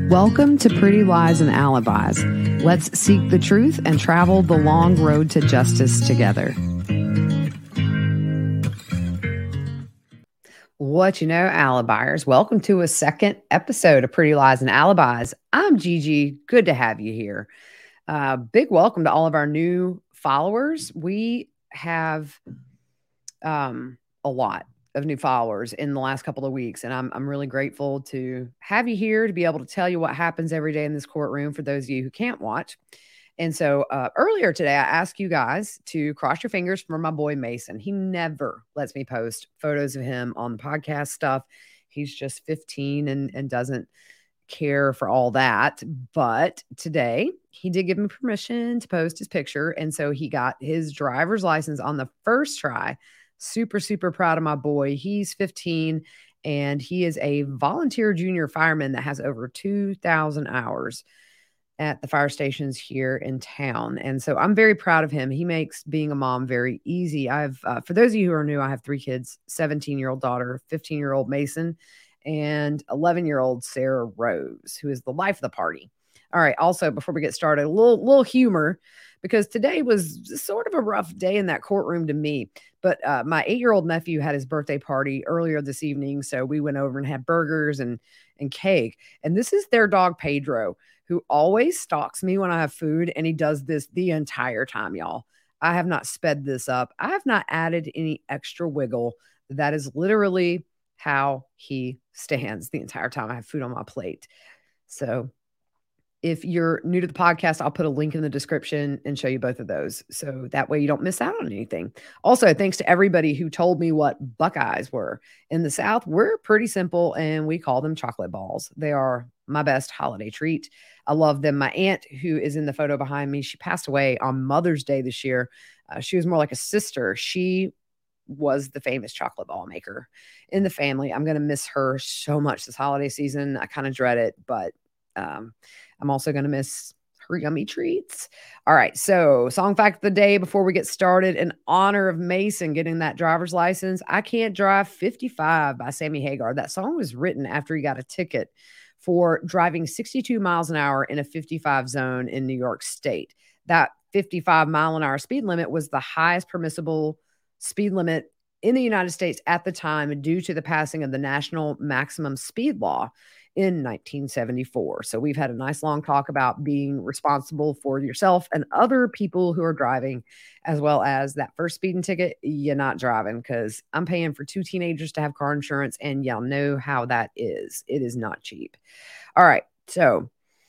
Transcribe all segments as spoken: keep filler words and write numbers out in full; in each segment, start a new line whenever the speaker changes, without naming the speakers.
Welcome to Pretty Lies and Alibis. Let's seek the truth and travel the long road to justice together. What you know, Alibiers, welcome to a second episode of Pretty Lies and Alibis. I'm Gigi. Good to have you here. Uh, big welcome to all of our new followers. We have um, a lot of new followers in the last couple of weeks. And I'm I'm really grateful to have you here to be able to tell you what happens every day in this courtroom for those of you who can't watch. And so uh, earlier today, I asked you guys to cross your fingers for my boy Mason. He never lets me post photos of him on the podcast stuff. He's just fifteen and, and doesn't care for all that. But today he did give me permission to post his picture. And so he got his driver's license on the first try. Super, super proud of my boy. He's fifteen and he is a volunteer junior fireman that has over two thousand hours at the fire stations here in town. And so I'm very proud of him. He makes being a mom very easy. I've, uh, for those of you who are new, I have three kids, seventeen year old daughter, fifteen year old Mason, and eleven year old Sarah Rose, who is the life of the party. All right. Also, before we get started, a little, little humor, because today was sort of a rough day in that courtroom to me. But uh, my eight-year-old nephew had his birthday party earlier this evening, so we went over and had burgers and, and cake. And this is their dog, Pedro, who always stalks me when I have food, and he does this the entire time, y'all. I have not sped this up. I have not added any extra wiggle. That is literally how he stands the entire time I have food on my plate. So if you're new to the podcast, I'll put a link in the description and show you both of those. So that way you don't miss out on anything. Also, thanks to everybody who told me what Buckeyes were. In the South, we're pretty simple and we call them chocolate balls. They are my best holiday treat. I love them. My aunt, who is in the photo behind me, she passed away on Mother's Day this year. Uh, she was more like a sister. She was the famous chocolate ball maker in the family. I'm going to miss her so much this holiday season. I kind of dread it, but um, I'm also going to miss her yummy treats. All right. So song fact of the day before we get started, in honor of Mason getting that driver's license, I Can't Drive fifty-five by Sammy Hagar. That song was written after he got a ticket for driving sixty-two miles an hour in a fifty-five zone in New York State. That fifty-five mile an hour speed limit was the highest permissible speed limit in the United States at the time due to the passing of the National Maximum Speed Law in nineteen seventy-four. So we've had a nice long talk about being responsible for yourself and other people who are driving, as well as that first speeding ticket, you're not driving, because I'm paying for two teenagers to have car insurance, and y'all know how that is. It is not cheap. All right. So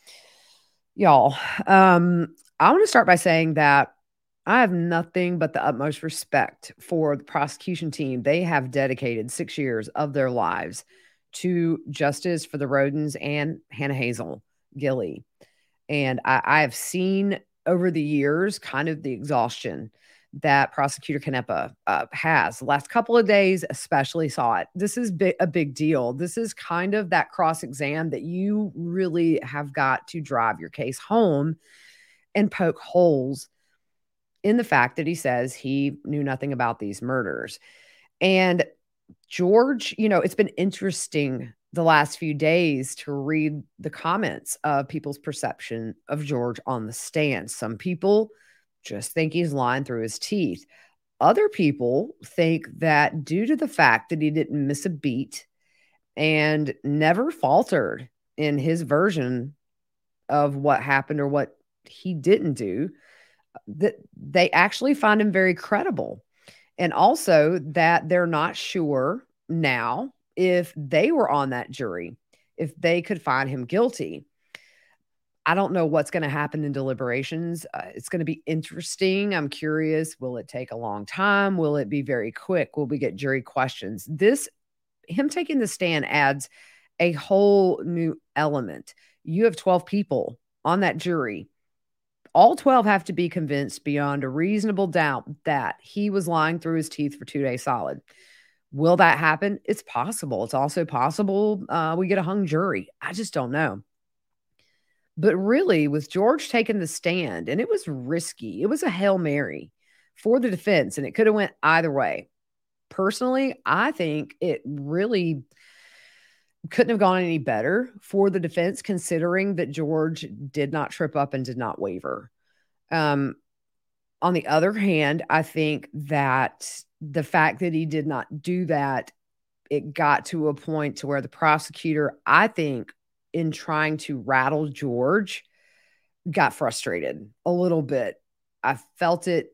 y'all, um, I want to start by saying that I have nothing but the utmost respect for the prosecution team. They have dedicated six years of their lives to justice for the Rodens and Hannah Hazel Gilley. And I, I have seen over the years kind of the exhaustion that Prosecutor Canepa uh, has. The last couple of days especially saw it. This is bi- a big deal. This is kind of that cross-exam that you really have got to drive your case home and poke holes in the fact that he says he knew nothing about these murders. And George, you know, it's been interesting the last few days to read the comments of people's perception of George on the stand. Some people just think he's lying through his teeth. Other people think that due to the fact that he didn't miss a beat and never faltered in his version of what happened or what he didn't do, that they actually find him very credible. And also that they're not sure now if they were on that jury, if they could find him guilty. I don't know what's going to happen in deliberations. Uh, it's going to be interesting. I'm curious. Will it take a long time? Will it be very quick? Will we get jury questions? This, him taking the stand adds a whole new element. You have twelve people on that jury. All twelve have to be convinced beyond a reasonable doubt that he was lying through his teeth for two days solid. Will that happen? It's possible. It's also possible uh, we get a hung jury. I just don't know. But really, with George taking the stand, and it was risky. It was a Hail Mary for the defense, and it could have went either way. Personally, I think it really couldn't have gone any better for the defense, considering that George did not trip up and did not waver. Um, on the other hand, I think that the fact that he did not do that, it got to a point to where the prosecutor, I think, in trying to rattle George, got frustrated a little bit. I felt it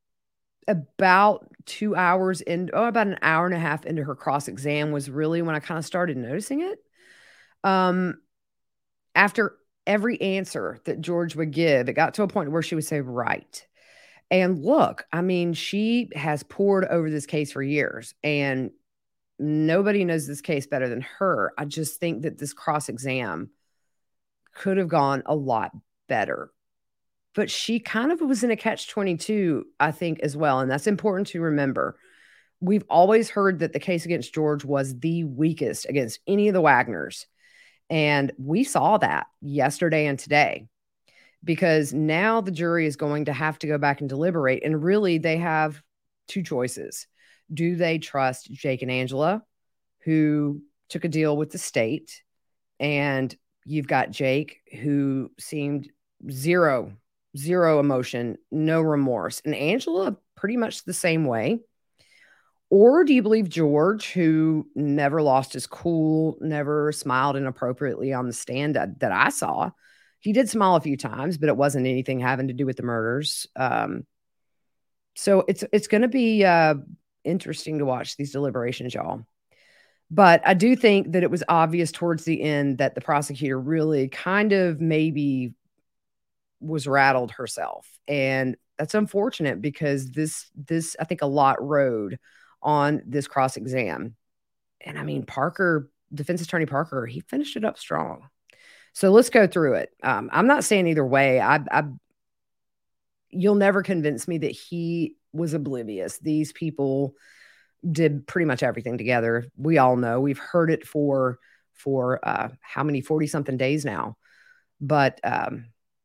about two hours in, oh, about an hour and a half into her cross exam was really when I kind of started noticing it. Um, after every answer that George would give, it got to a point where she would say, right. And look, I mean, she has poured over this case for years, and nobody knows this case better than her. I just think that this cross exam could have gone a lot better. But she kind of was in a catch twenty-two, I think, as well. And that's important to remember. We've always heard that the case against George was the weakest against any of the Wagners. And we saw that yesterday and today, because now the jury is going to have to go back and deliberate. And really, they have two choices. Do they trust Jake and Angela, who took a deal with the state? And you've got Jake, who seemed zero, zero emotion, no remorse. And Angela, pretty much the same way. Or do you believe George, who never lost his cool, never smiled inappropriately on the stand that, that I saw? He did smile a few times, but it wasn't anything having to do with the murders. Um, so it's it's going to be uh, interesting to watch these deliberations, y'all. But I do think that it was obvious towards the end that the prosecutor really kind of maybe was rattled herself. And that's unfortunate, because this, this I think a lot rode on this cross exam. And I mean, Parker, defense attorney Parker, he finished it up strong. So let's go through it. Um, I'm not saying either way. I, I, you'll never convince me that he was oblivious. These people did pretty much everything together. We all know. We've heard it for for uh, how many forty something days now. But um,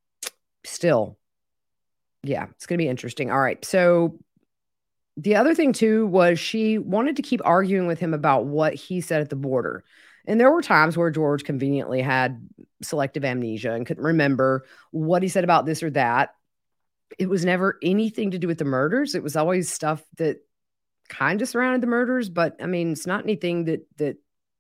still, yeah, it's going to be interesting. All right. So the other thing too was she wanted to keep arguing with him about what he said at the border. And there were times where George conveniently had selective amnesia and couldn't remember what he said about this or that. It was never anything to do with the murders. It was always stuff that kind of surrounded the murders. But I mean, it's not anything that, that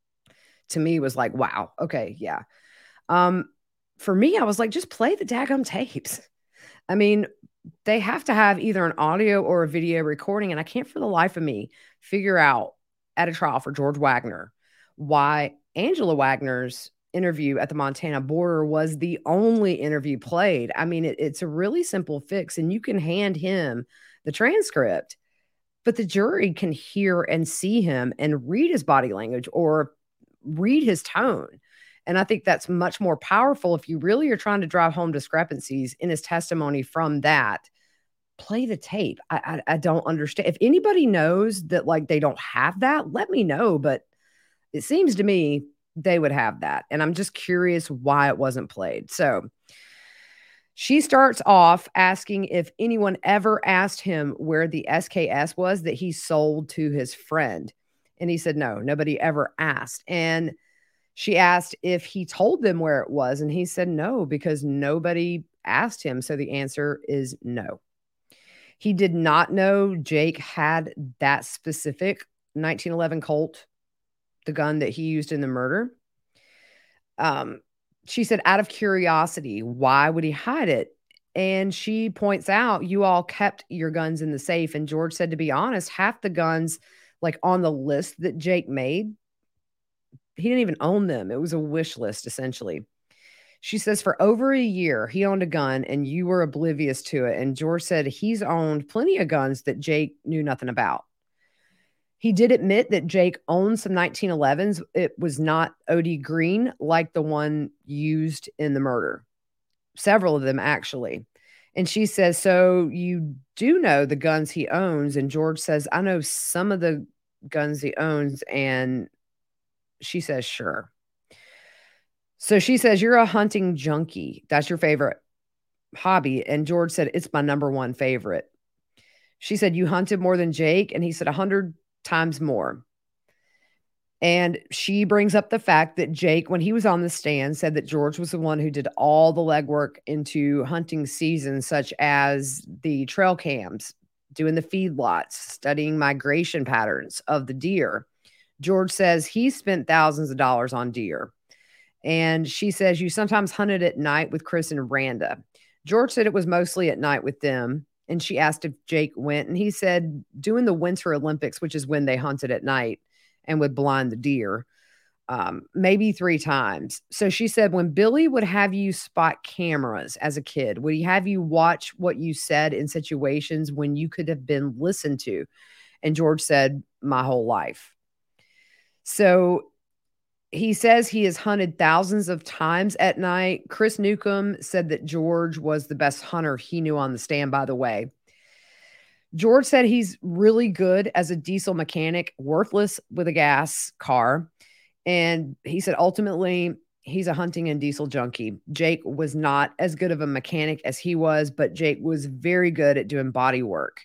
to me was like, wow, okay, yeah. Um, for me, I was like, just play the daggum tapes. I mean, they have to have either an audio or a video recording. And I can't for the life of me figure out at a trial for George Wagner why Angela Wagner's interview at the Montana border was the only interview played. I mean, it, it's a really simple fix, and you can hand him the transcript, but the jury can hear and see him and read his body language or read his tone. And I think that's much more powerful if you really are trying to drive home discrepancies in his testimony from that. Play the tape. I, I, I don't understand. If anybody knows that, like, they don't have that, let me know. But it seems to me they would have that. And I'm just curious why it wasn't played. So she starts off asking if anyone ever asked him where the S K S was that he sold to his friend. And he said, no, nobody ever asked. And she asked if he told them where it was. And he said no, because nobody asked him. So the answer is no. He did not know Jake had that specific nineteen eleven Colt, the gun that he used in the murder. Um, she said, out of curiosity, why would he hide it? And she points out, you all kept your guns in the safe. And George said, to be honest, half the guns, like on the list that Jake made, he didn't even own them. It was a wish list, essentially. She says, for over a year, he owned a gun and you were oblivious to it. And George said he's owned plenty of guns that Jake knew nothing about. He did admit that Jake owned some nineteen elevens. It was not O D Green like the one used in the murder. Several of them, actually. And she says, so you do know the guns he owns? And George says, I know some of the guns he owns. And she says, sure. So she says, you're a hunting junkie. That's your favorite hobby. And George said, it's my number one favorite. She said, you hunted more than Jake? And he said, a hundred times more. And she brings up the fact that Jake, when he was on the stand, said that George was the one who did all the legwork into hunting season, such as the trail cams, doing the feedlots, studying migration patterns of the deer. George says he spent thousands of dollars on deer. And she says, you sometimes hunted at night with Chris and Randa. George said it was mostly at night with them. And she asked if Jake went. And he said, doing the Winter Olympics, which is when they hunted at night and would blind the deer, um, maybe three times. So she said, when Billy would have you spot cameras as a kid, would he have you watch what you said in situations when you could have been listened to? And George said, my whole life. So he says he has hunted thousands of times at night. Chris Newcomb said that George was the best hunter he knew on the stand, by the way. George said he's really good as a diesel mechanic, worthless with a gas car. And he said ultimately he's a hunting and diesel junkie. Jake was not as good of a mechanic as he was, but Jake was very good at doing body work.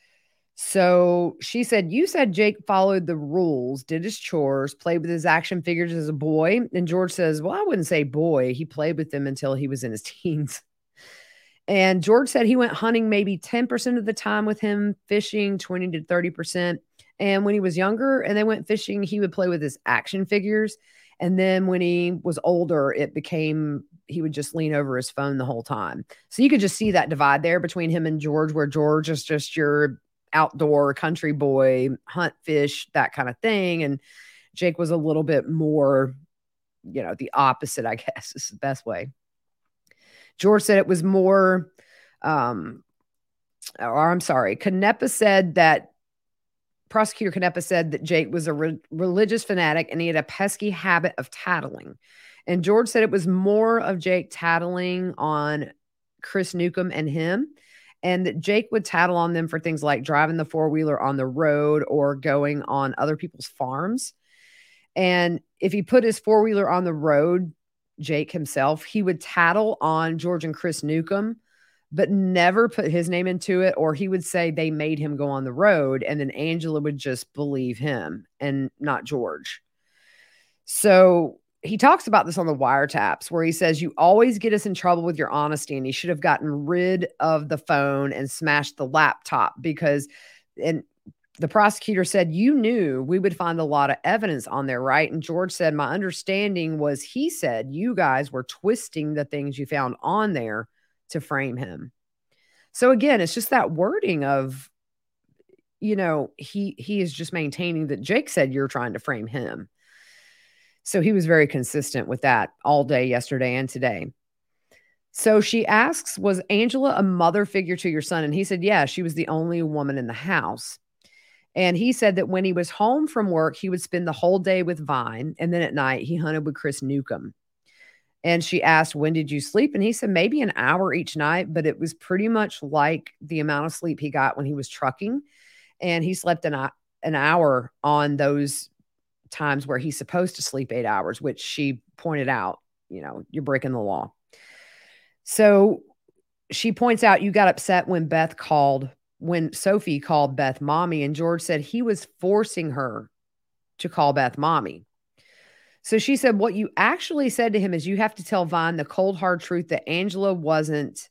So she said, you said Jake followed the rules, did his chores, played with his action figures as a boy. And George says, well, I wouldn't say boy. He played with them until he was in his teens. And George said he went hunting maybe ten percent of the time with him, fishing twenty to thirty percent. And when he was younger and they went fishing, he would play with his action figures. And then when he was older, it became, he would just lean over his phone the whole time. So you could just see that divide there between him and George, where George is just your outdoor country boy, hunt, fish, that kind of thing. And Jake was a little bit more, you know, the opposite, I guess is the best way. George said it was more, um, or I'm sorry, Canepa said that, Prosecutor Canepa said that Jake was a re- religious fanatic and he had a pesky habit of tattling. And George said it was more of Jake tattling on Chris Newcomb and him, and that Jake would tattle on them for things like driving the four-wheeler on the road or going on other people's farms. And if he put his four-wheeler on the road, Jake himself, he would tattle on George and Chris Newcomb, but never put his name into it. Or he would say they made him go on the road, and then Angela would just believe him and not George. So he talks about this on the wiretaps, where he says, you always get us in trouble with your honesty, and he should have gotten rid of the phone and smashed the laptop because, and the prosecutor said, you knew we would find a lot of evidence on there, right? And George said, my understanding was, he said, you guys were twisting the things you found on there to frame him. So again, it's just that wording of, you know, he, he is just maintaining that Jake said you're trying to frame him. So he was very consistent with that all day yesterday and today. So she asks, was Angela a mother figure to your son? And he said, yeah, she was the only woman in the house. And he said that when he was home from work, he would spend the whole day with Vine. And then at night, he hunted with Chris Newcomb. And she asked, when did you sleep? And he said, maybe an hour each night, but it was pretty much like the amount of sleep he got when he was trucking. And he slept an, an hour on those times where he's supposed to sleep eight hours, which she pointed out, you know, you're breaking the law. So she points out, you got upset when Beth called when Sophie called Beth mommy, and George said he was forcing her to call Beth mommy. So she said, what you actually said to him is you have to tell Vine the cold, hard truth that Angela wasn't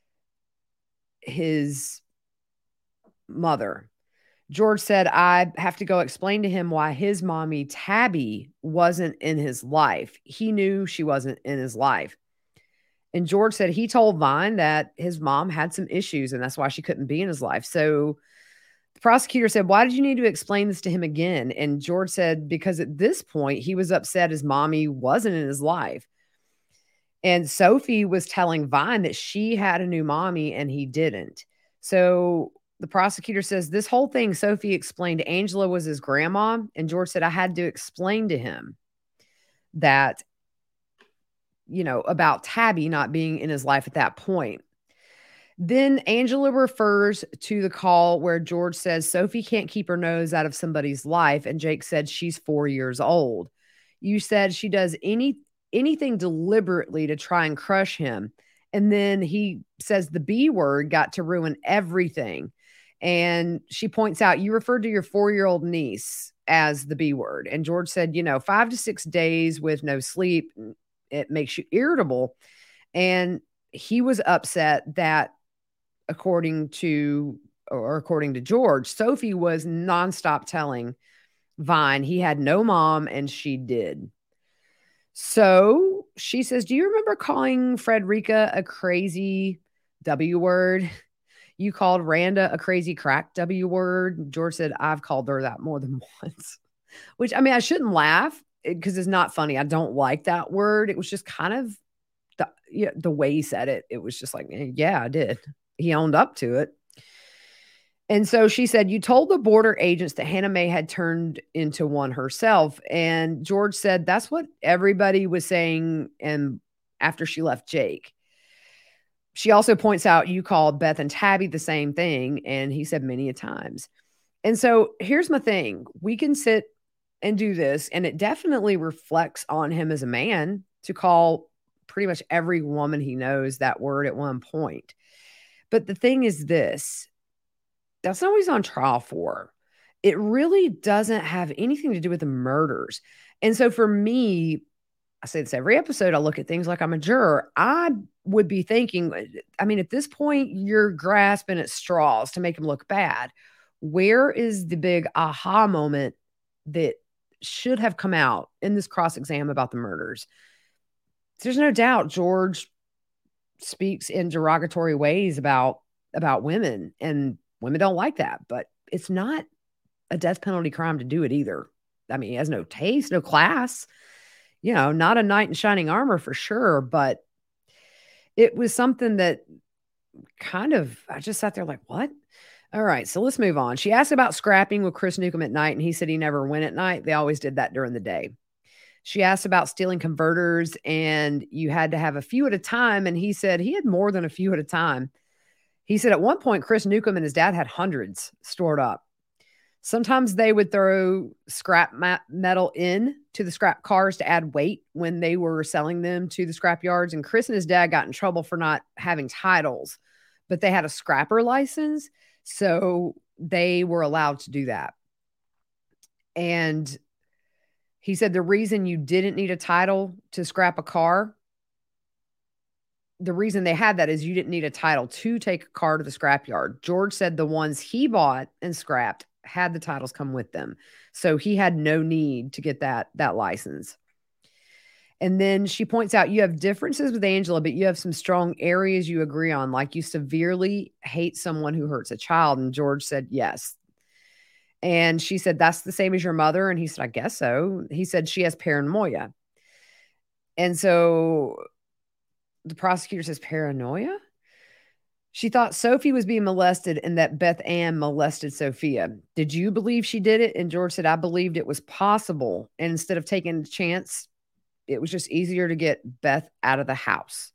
his mother. George said, I have to go explain to him why his mommy, Tabby, wasn't in his life. He knew she wasn't in his life. And George said he told Vine that his mom had some issues and that's why she couldn't be in his life. So the prosecutor said, why did you need to explain this to him again? And George said, because at this point he was upset his mommy wasn't in his life. And Sophie was telling Vine that she had a new mommy and he didn't. So the prosecutor says this whole thing, Sophie explained Angela was his grandma. And George said, I had to explain to him that, you know, about Tabby not being in his life at that point. Then Angela refers to the call where George says Sophie can't keep her nose out of somebody's life. And Jake said she's four years old. You said she does any anything deliberately to try and crush him. And then he says the B word got to ruin everything. And she points out, you referred to your four-year-old niece as the B word. And George said, you know, five to six days with no sleep, it makes you irritable. And he was upset that, according to, or according to George, Sophie was nonstop telling Vine he had no mom and she did. So she says, do you remember calling Frederica a crazy W word? You called Randa a crazy crack W word. George said, I've called her that more than once. Which, I mean, I shouldn't laugh because it's not funny. I don't like that word. It was just kind of the, yeah, the way he said it. It was just like, yeah, I did. He owned up to it. And so she said, you told the border agents that Hannah Mae had turned into one herself. And George said, that's what everybody was saying. And after she left Jake, she also points out you called Beth and Tabby the same thing. And he said many a times. And so here's my thing. We can sit and do this, and it definitely reflects on him as a man to call pretty much every woman he knows that word at one point. But the thing is this, that's not what he's on trial for. It really doesn't have anything to do with the murders. And so for me, I say this every episode, I look at things like I'm a juror. I would be thinking, I mean, at this point, you're grasping at straws to make him look bad. Where is the big aha moment that should have come out in this cross-exam about the murders? There's no doubt George speaks in derogatory ways about, about women, and women don't like that, but it's not a death penalty crime to do it either. I mean, he has no taste, no class, you know, not a knight in shining armor for sure, but it was something that kind of, I just sat there like, what? All right, so let's move on. She asked about scrapping with Chris Newcomb at night, and he said he never went at night. They always did that during the day. She asked about stealing converters, and you had to have a few at a time, and he said he had more than a few at a time. He said at one point, Chris Newcomb and his dad had hundreds stored up. Sometimes they would throw scrap metal in to the scrap cars to add weight when they were selling them to the scrap yards. And Chris and his dad got in trouble for not having titles, but they had a scrapper license, so they were allowed to do that. And he said the reason you didn't need a title to scrap a car, the reason they had that is you didn't need a title to take a car to the scrapyard. George said the ones he bought and scrapped had the titles come with them. So he had no need to get that, that license. And then she points out you have differences with Angela, but you have some strong areas you agree on, like you severely hate someone who hurts a child. And George said, yes. And she said, that's the same as your mother. And he said, I guess so. He said she has paranoia. And so the prosecutor says, paranoia? She thought Sophie was being molested and that Beth Ann molested Sophia. Did you believe she did it? And George said, I believed it was possible. And instead of taking a chance, it was just easier to get Beth out of the house.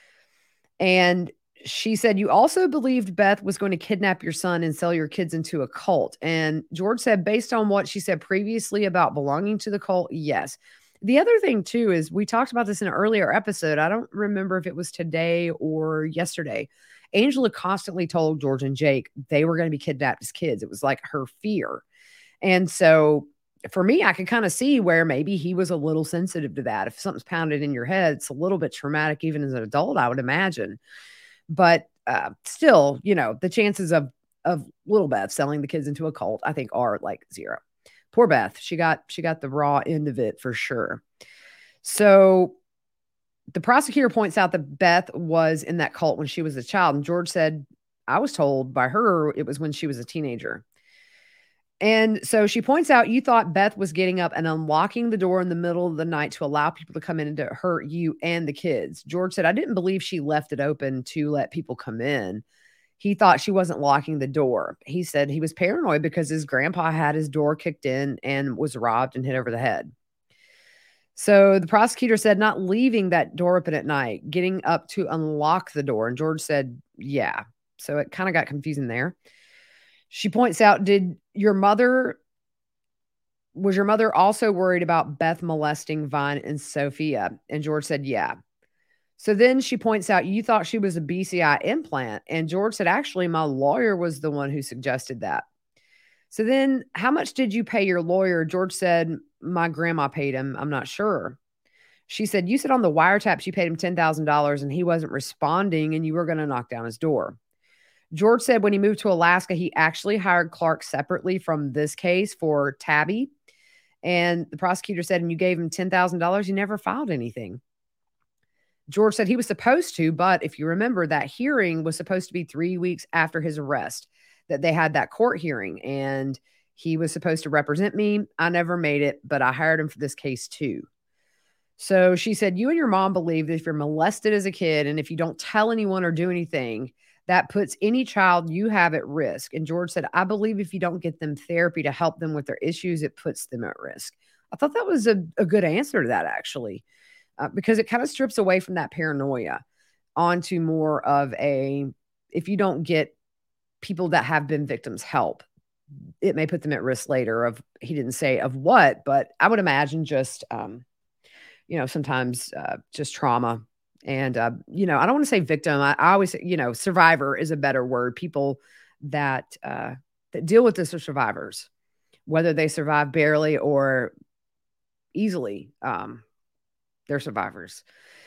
And she said, you also believed Beth was going to kidnap your son and sell your kids into a cult. And George said, based on what she said previously about belonging to the cult, yes. The other thing, too, is we talked about this in an earlier episode. I don't remember if it was today or yesterday. Angela constantly told George and Jake they were going to be kidnapped as kids. It was like her fear. And so for me, I could kind of see where maybe he was a little sensitive to that. If something's pounded in your head, it's a little bit traumatic, even as an adult, I would imagine. But uh, still, you know, the chances of, of little Beth selling the kids into a cult, I think, are like zero. Poor Beth. She got, she got the raw end of it for sure. So the prosecutor points out that Beth was in that cult when she was a child. And George said, I was told by her it was when she was a teenager. And so she points out, you thought Beth was getting up and unlocking the door in the middle of the night to allow people to come in and to hurt you and the kids. George said, I didn't believe she left it open to let people come in. He thought she wasn't locking the door. He said he was paranoid because his grandpa had his door kicked in and was robbed and hit over the head. So the prosecutor said not leaving that door open at night, getting up to unlock the door. And George said, yeah. So it kind of got confusing there. She points out, did your mother, was your mother also worried about Beth molesting Vine and Sophia? And George said, yeah. So then she points out, you thought she was a B C I implant. And George said, actually, my lawyer was the one who suggested that. So then, how much did you pay your lawyer? George said, my grandma paid him. I'm not sure. She said, you said on the wiretaps you paid him ten thousand dollars and he wasn't responding and you were going to knock down his door. George said when he moved to Alaska, he actually hired Clark separately from this case for Tabby. And the prosecutor said, and you gave him ten thousand dollars, you never filed anything. George said he was supposed to, but if you remember, that hearing was supposed to be three weeks after his arrest, that they had that court hearing, and he was supposed to represent me. I never made it, but I hired him for this case too. So she said, you and your mom believe that if you're molested as a kid and if you don't tell anyone or do anything, that puts any child you have at risk. And George said, I believe if you don't get them therapy to help them with their issues, it puts them at risk. I thought that was a, a good answer to that, actually, uh, because it kind of strips away from that paranoia onto more of a, if you don't get people that have been victims help, it may put them at risk later of, he didn't say of what, but I would imagine just, um, you know, sometimes uh, just trauma. And, uh, you know, I don't want to say victim. I, I always say, you know, survivor is a better word. People that, uh, that deal with this are survivors, whether they survive barely or easily. Um, they're survivors.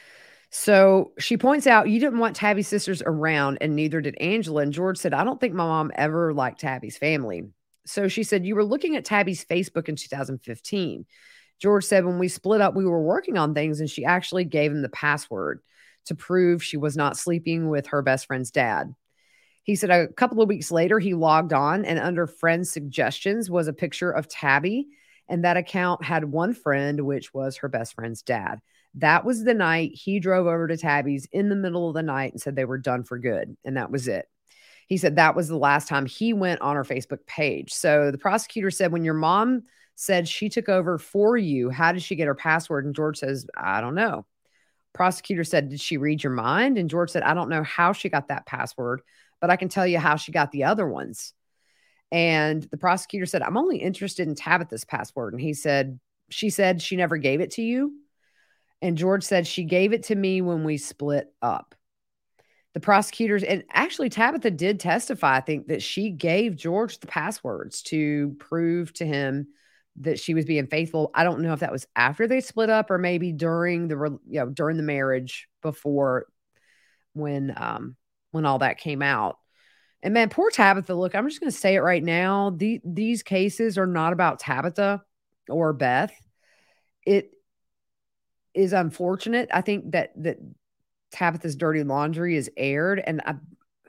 So she points out, you didn't want Tabby's sisters around, and neither did Angela. And George said, I don't think my mom ever liked Tabby's family. So she said, you were looking at Tabby's Facebook in two thousand fifteen. George said, when we split up, we were working on things, and she actually gave him the password to prove she was not sleeping with her best friend's dad. He said a couple of weeks later, he logged on, and under friends' suggestions was a picture of Tabby, and that account had one friend, which was her best friend's dad. That was the night he drove over to Tabby's in the middle of the night and said they were done for good, and that was it. He said that was the last time he went on her Facebook page. So the prosecutor said, when your mom said she took over for you, how did she get her password? And George says, I don't know. Prosecutor said, did she read your mind? And George said, I don't know how she got that password, but I can tell you how she got the other ones. And the prosecutor said, I'm only interested in Tabitha's password. And he said, she said she never gave it to you. And George said, she gave it to me when we split up. The prosecutors, and actually Tabitha did testify, I think, that she gave George the passwords to prove to him that she was being faithful. I don't know if that was after they split up or maybe during the, you know, during the marriage before when, um, when all that came out. And man, poor Tabitha, look, I'm just going to say it right now. The, these cases are not about Tabitha or Beth. It is unfortunate. I think that, that Tabitha's dirty laundry is aired, and I,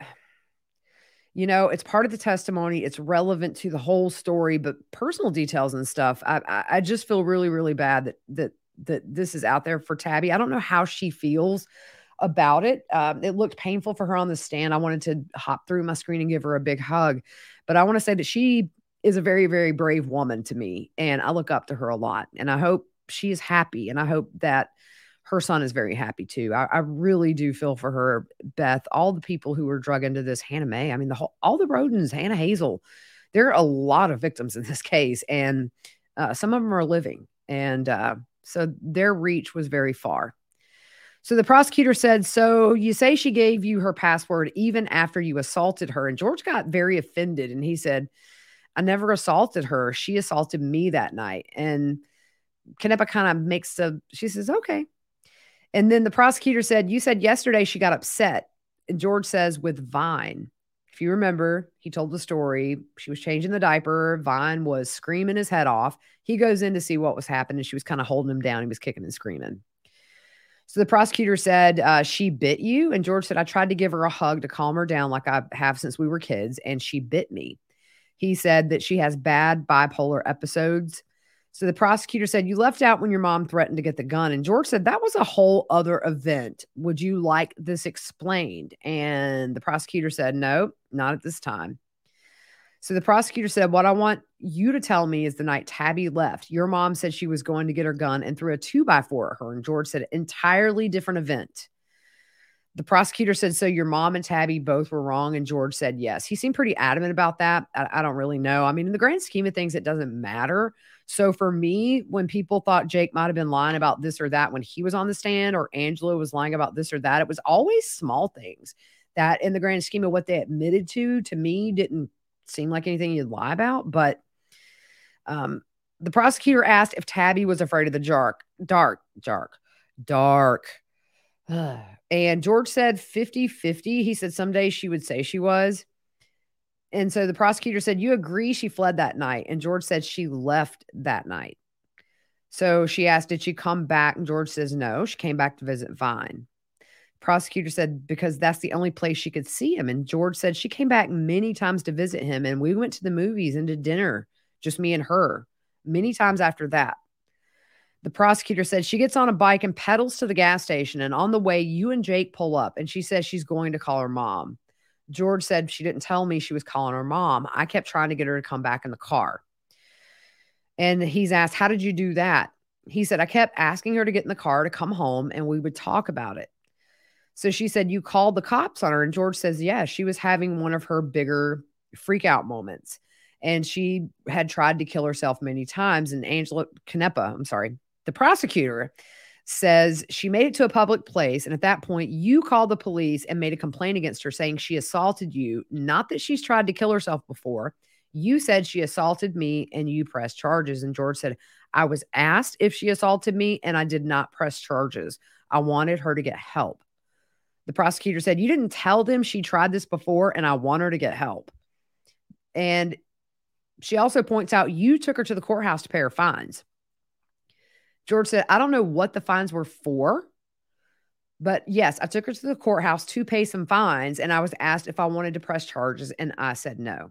you know, it's part of the testimony. It's relevant to the whole story, but personal details and stuff, I, I, I just feel really, really bad that, that, that this is out there for Tabby. I don't know how she feels about it. Um, it looked painful for her on the stand. I wanted to hop through my screen and give her a big hug, but I want to say that she is a very, very brave woman to me, and I look up to her a lot, and I hope she is happy, and I hope that her son is very happy too. I, I really do feel for her, Beth, all the people who were drug into this, Hannah Mae. I mean, the whole, all the Rodens, Hannah Hazel, there are a lot of victims in this case, and uh, some of them are living. And uh, so their reach was very far. So the prosecutor said, so you say she gave you her password even after you assaulted her. And George got very offended. And he said, I never assaulted her. She assaulted me that night. And Canepa kind of makes the, she says, okay. And then the prosecutor said, you said yesterday she got upset. And George says, with Vine. If you remember, he told the story. She was changing the diaper. Vine was screaming his head off. He goes in to see what was happening. She was kind of holding him down. He was kicking and screaming. So the prosecutor said, uh, she bit you. And George said, I tried to give her a hug to calm her down like I have since we were kids, and she bit me. He said that she has bad bipolar episodes. So the prosecutor said, you left out when your mom threatened to get the gun. And George said, that was a whole other event. Would you like this explained? And the prosecutor said, no, not at this time. So the prosecutor said, what I want you to tell me is the night Tabby left, your mom said she was going to get her gun and threw a two by four at her. And George said, entirely different event. The prosecutor said, so your mom and Tabby both were wrong? And George said, yes. He seemed pretty adamant about that. I, I don't really know. I mean, in the grand scheme of things, it doesn't matter. So for me, when people thought Jake might have been lying about this or that when he was on the stand, or Angela was lying about this or that, it was always small things that in the grand scheme of what they admitted to, to me, didn't seem like anything you'd lie about. But um, the prosecutor asked if Tabby was afraid of the dark, dark, dark, dark. And George said fifty fifty. He said someday she would say she was. And so the prosecutor said, you agree she fled that night? And George said she left that night. So she asked, did she come back? And George says, no, she came back to visit Vine. Prosecutor said, because that's the only place she could see him. And George said she came back many times to visit him. And we went to the movies and to dinner, just me and her, many times after that. The prosecutor said she gets on a bike and pedals to the gas station. And on the way, you and Jake pull up. And she says she's going to call her mom. George said she didn't tell me she was calling her mom. I kept trying to get her to come back in the car. And he's asked, how did you do that? He said, I kept asking her to get in the car to come home and we would talk about it. So she said, you called the cops on her? And George says, yeah, she was having one of her bigger freak out moments. And she had tried to kill herself many times. And Angela Canepa, I'm sorry, the prosecutor says she made it to a public place. And at that point, you called the police and made a complaint against her saying she assaulted you. Not that she's tried to kill herself before. You said she assaulted me and you pressed charges. And George said, I was asked if she assaulted me and I did not press charges. I wanted her to get help. The prosecutor said, you didn't tell them she tried this before and I want her to get help. And she also points out you took her to the courthouse to pay her fines. George said, I don't know what the fines were for, but yes, I took her to the courthouse to pay some fines and I was asked if I wanted to press charges and I said no.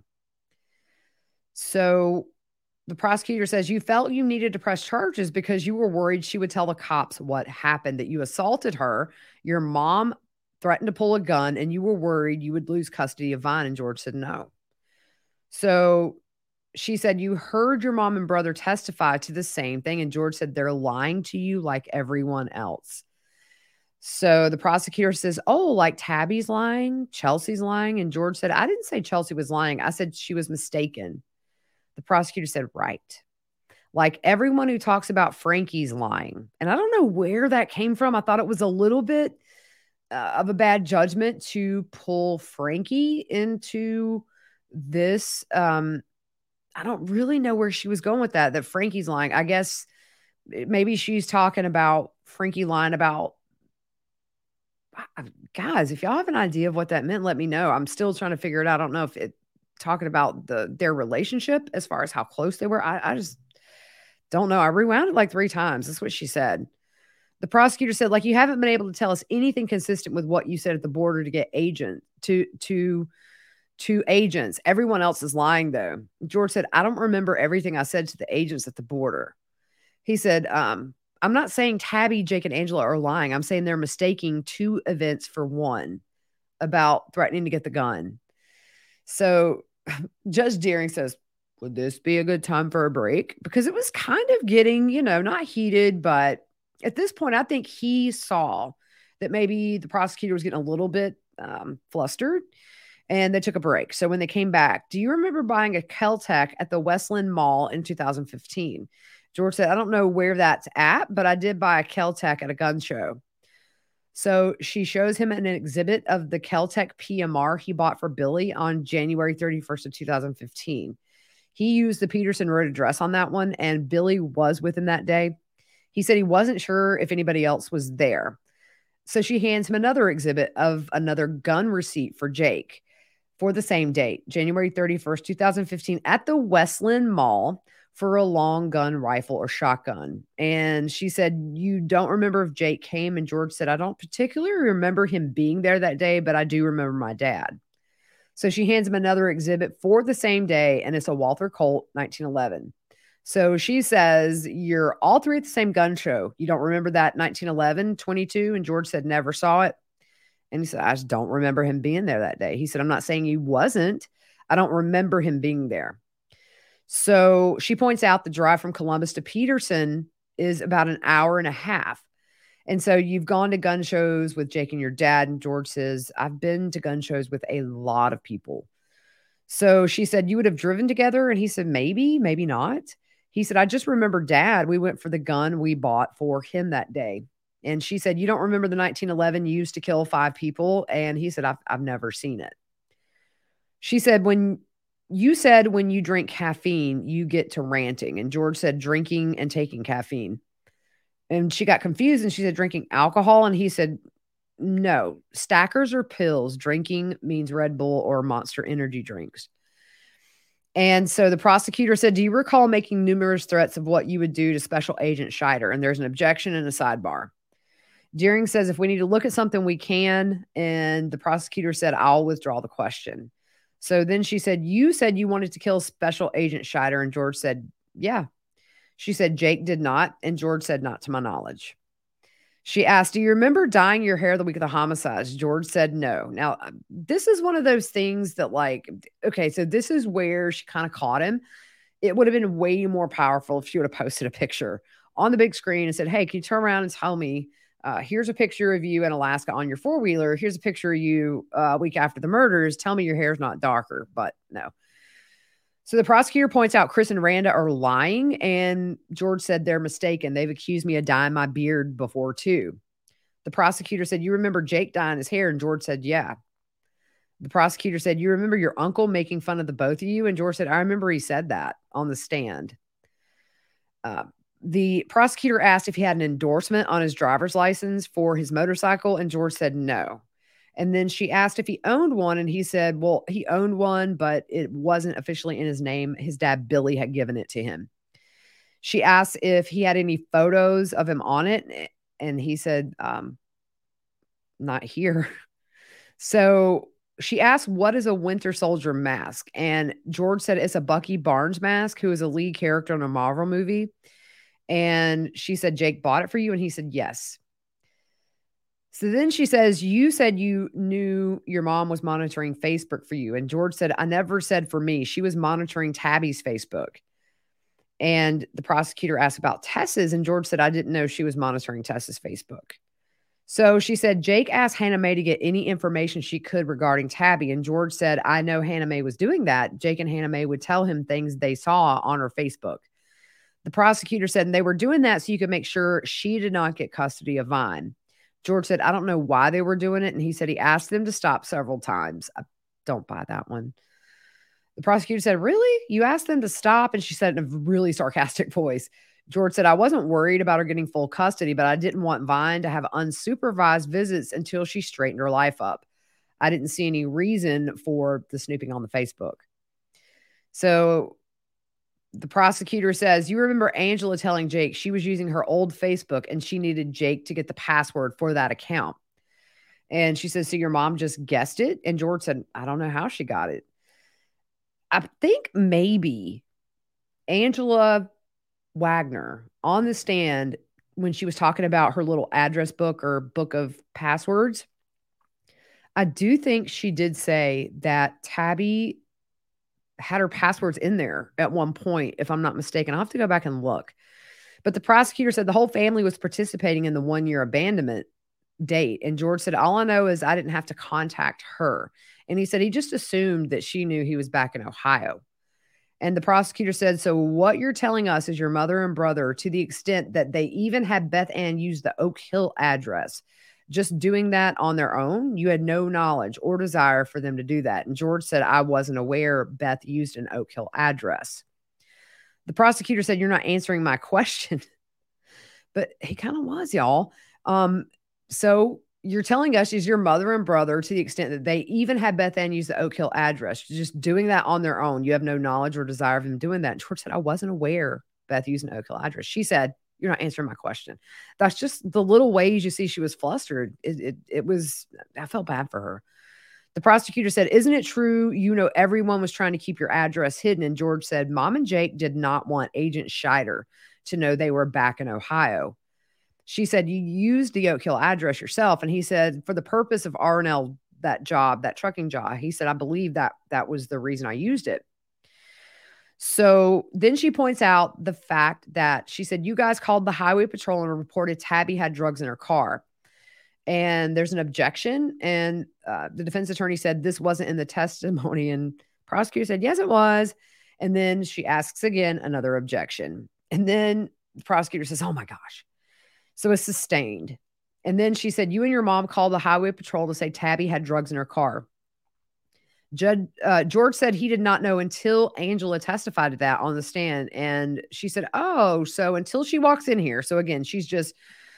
So the prosecutor says you felt you needed to press charges because you were worried she would tell the cops what happened, that you assaulted her. Your mom threatened to pull a gun and you were worried you would lose custody of Vine. And George said no. So she said, you heard your mom and brother testify to the same thing. And George said, they're lying to you like everyone else. So the prosecutor says, oh, like Tabby's lying, Chelsea's lying. And George said, I didn't say Chelsea was lying. I said she was mistaken. The prosecutor said, right. Like everyone who talks about Frankie's lying. And I don't know where that came from. I thought it was a little bit uh, of a bad judgment to pull Frankie into this. Um, I don't really know where she was going with that, that Frankie's lying. I guess maybe she's talking about Frankie lying about, guys, if y'all have an idea of what that meant, let me know. I'm still trying to figure it out. I don't know if it talking about the their relationship as far as how close they were. I, I just don't know. I rewound it like three times. That's what she said. The prosecutor said, like, you haven't been able to tell us anything consistent with what you said at the border to get agent to, to, to agents. Everyone else is lying though. George said, I don't remember everything I said to the agents at the border. He said, um, I'm not saying Tabby, Jake, and Angela are lying. I'm saying they're mistaking two events for one about threatening to get the gun. So Judge Deering says, would this be a good time for a break? Because it was kind of getting, you know, not heated, but at this point, I think he saw that maybe the prosecutor was getting a little bit um, flustered and they took a break. So when they came back, do you remember buying a Kel-Tec at the Westland Mall in two thousand fifteen? George said, I don't know where that's at, but I did buy a Kel-Tec at a gun show. So she shows him an exhibit of the Kel-Tec P M R he bought for Billy on January thirty-first of two thousand fifteen. He used the Peterson Road address on that one, and Billy was with him that day. He said he wasn't sure if anybody else was there. So she hands him another exhibit of another gun receipt for Jake for the same date, January thirty-first, two thousand fifteen, at the Westland Mall for a long gun rifle or shotgun. And she said, you don't remember if Jake came? And George said, I don't particularly remember him being there that day, but I do remember my dad. So she hands him another exhibit for the same day, and it's a Walther Colt nineteen eleven. So she says, you're all three at the same gun show. You don't remember that nineteen eleven twenty-two? And George said, never saw it. And he said, I just don't remember him being there that day. He said, I'm not saying he wasn't. I don't remember him being there. So she points out the drive from Columbus to Peterson is about an hour and a half. And so you've gone to gun shows with Jake and your dad. And George says, I've been to gun shows with a lot of people. So she said, you would have driven together? And he said, maybe, maybe not. He said, I just remember dad. We went for the gun we bought for him that day. And she said, you don't remember the nineteen eleven used to kill five people? And he said, I've, I've never seen it. She said, when you said when you drink caffeine, you get to ranting. And George said drinking and taking caffeine. And she got confused and she said drinking alcohol. And he said, no, stackers or pills. Drinking means Red Bull or Monster energy drinks. And so the prosecutor said, do you recall making numerous threats of what you would do to Special Agent Scheider? And there's an objection and a sidebar. Deering says, if we need to look at something, we can. And the prosecutor said, I'll withdraw the question. So then she said, you said you wanted to kill Special Agent Scheider. And George said, yeah. She said, Jake did not. And George said, not to my knowledge. She asked, do you remember dyeing your hair the week of the homicides? George said no. Now, this is one of those things that, like, okay, so this is where she kind of caught him. It would have been way more powerful if she would have posted a picture on the big screen and said, hey, can you turn around and tell me, uh, here's a picture of you in Alaska on your four-wheeler. Here's a picture of you uh, a week after the murders. Tell me your hair's not darker. But no. So the prosecutor points out Chris and Randa are lying, and George said they're mistaken. They've accused me of dyeing my beard before, too. The prosecutor said, you remember Jake dyeing his hair? And George said, yeah. The prosecutor said, you remember your uncle making fun of the both of you? And George said, I remember he said that on the stand. Uh, the prosecutor asked if he had an endorsement on his driver's license for his motorcycle, and George said no. And then she asked if he owned one, and he said, well, he owned one, but it wasn't officially in his name. His dad, Billy, had given it to him. She asked if he had any photos of him on it, and he said, um, not here. So she asked, what is a Winter Soldier mask? And George said it's a Bucky Barnes mask, who is a lead character in a Marvel movie. And she said, Jake bought it for you? And he said, yes. So then she says, you said you knew your mom was monitoring Facebook for you. And George said, I never said for me. She was monitoring Tabby's Facebook. And the prosecutor asked about Tess's, and George said, I didn't know she was monitoring Tess's Facebook. So she said, Jake asked Hannah Mae to get any information she could regarding Tabby. And George said, I know Hannah Mae was doing that. Jake and Hannah Mae would tell him things they saw on her Facebook. The prosecutor said, and they were doing that so you could make sure she did not get custody of Vine. George said, I don't know why they were doing it. And he said he asked them to stop several times. I don't buy that one. The prosecutor said, really? You asked them to stop? And she said in a really sarcastic voice. George said, I wasn't worried about her getting full custody, but I didn't want Vine to have unsupervised visits until she straightened her life up. I didn't see any reason for the snooping on the Facebook. So the prosecutor says, you remember Angela telling Jake she was using her old Facebook and she needed Jake to get the password for that account. And she says, so your mom just guessed it? And George said, I don't know how she got it. I think maybe Angela Wagner on the stand, when she was talking about her little address book or book of passwords, I do think she did say that Tabby had her passwords in there at one point, if I'm not mistaken. I'll have to go back and look. But the prosecutor said the whole family was participating in the one-year abandonment date. And George said, all I know is I didn't have to contact her. And he said he just assumed that she knew he was back in Ohio. And the prosecutor said, so what you're telling us is your mother and brother, to the extent that they even had Beth Ann use the Oak Hill address, just doing that on their own, you had no knowledge or desire for them to do that. And George said, I wasn't aware Beth used an Oak Hill address. The prosecutor said, you're not answering my question. But he kind of was, y'all. Um, so you're telling us is your mother and brother, to the extent that they even had Beth Ann use the Oak Hill address, just doing that on their own. You have no knowledge or desire of them doing that. And George said, I wasn't aware Beth used an Oak Hill address. She said, you're not answering my question. That's just the little ways you see she was flustered. It, it, it was, I felt bad for her. The prosecutor said, isn't it true, you know, everyone was trying to keep your address hidden? And George said, Mom and Jake did not want Agent Scheider to know they were back in Ohio. She said, you used the Oak Hill address yourself. And he said, for the purpose of R and L, that job, that trucking job, he said, I believe that that was the reason I used it. So then she points out the fact that she said, you guys called the highway patrol and reported Tabby had drugs in her car. And there's an objection. And uh, the defense attorney said this wasn't in the testimony. And prosecutor said, yes, it was. And then she asks again, another objection. And then the prosecutor says, oh my gosh. So it's sustained. And then she said, you and your mom called the highway patrol to say Tabby had drugs in her car. Judge, uh, George said he did not know until Angela testified to that on the stand. And she said, oh, so until she walks in here. So again, she's just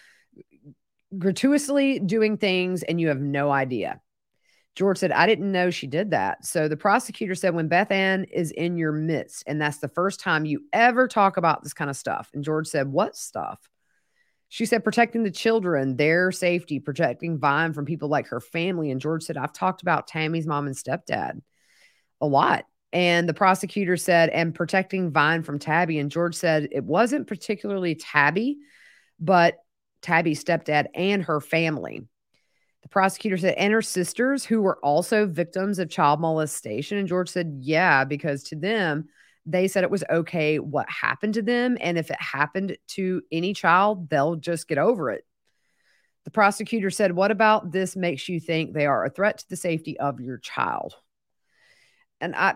gratuitously doing things and you have no idea. George said, I didn't know she did that. So the prosecutor said, when Beth Ann is in your midst, and that's the first time you ever talk about this kind of stuff. And George said, what stuff? She said, protecting the children, their safety, protecting Vine from people like her family. And George said, I've talked about Tammy's mom and stepdad a lot. And the prosecutor said, and protecting Vine from Tabby. And George said, it wasn't particularly Tabby, but Tabby's stepdad and her family. The prosecutor said, and her sisters, who were also victims of child molestation. And George said, yeah, because to them, they said it was okay what happened to them. And if it happened to any child, they'll just get over it. The prosecutor said, what about this makes you think they are a threat to the safety of your child? And I,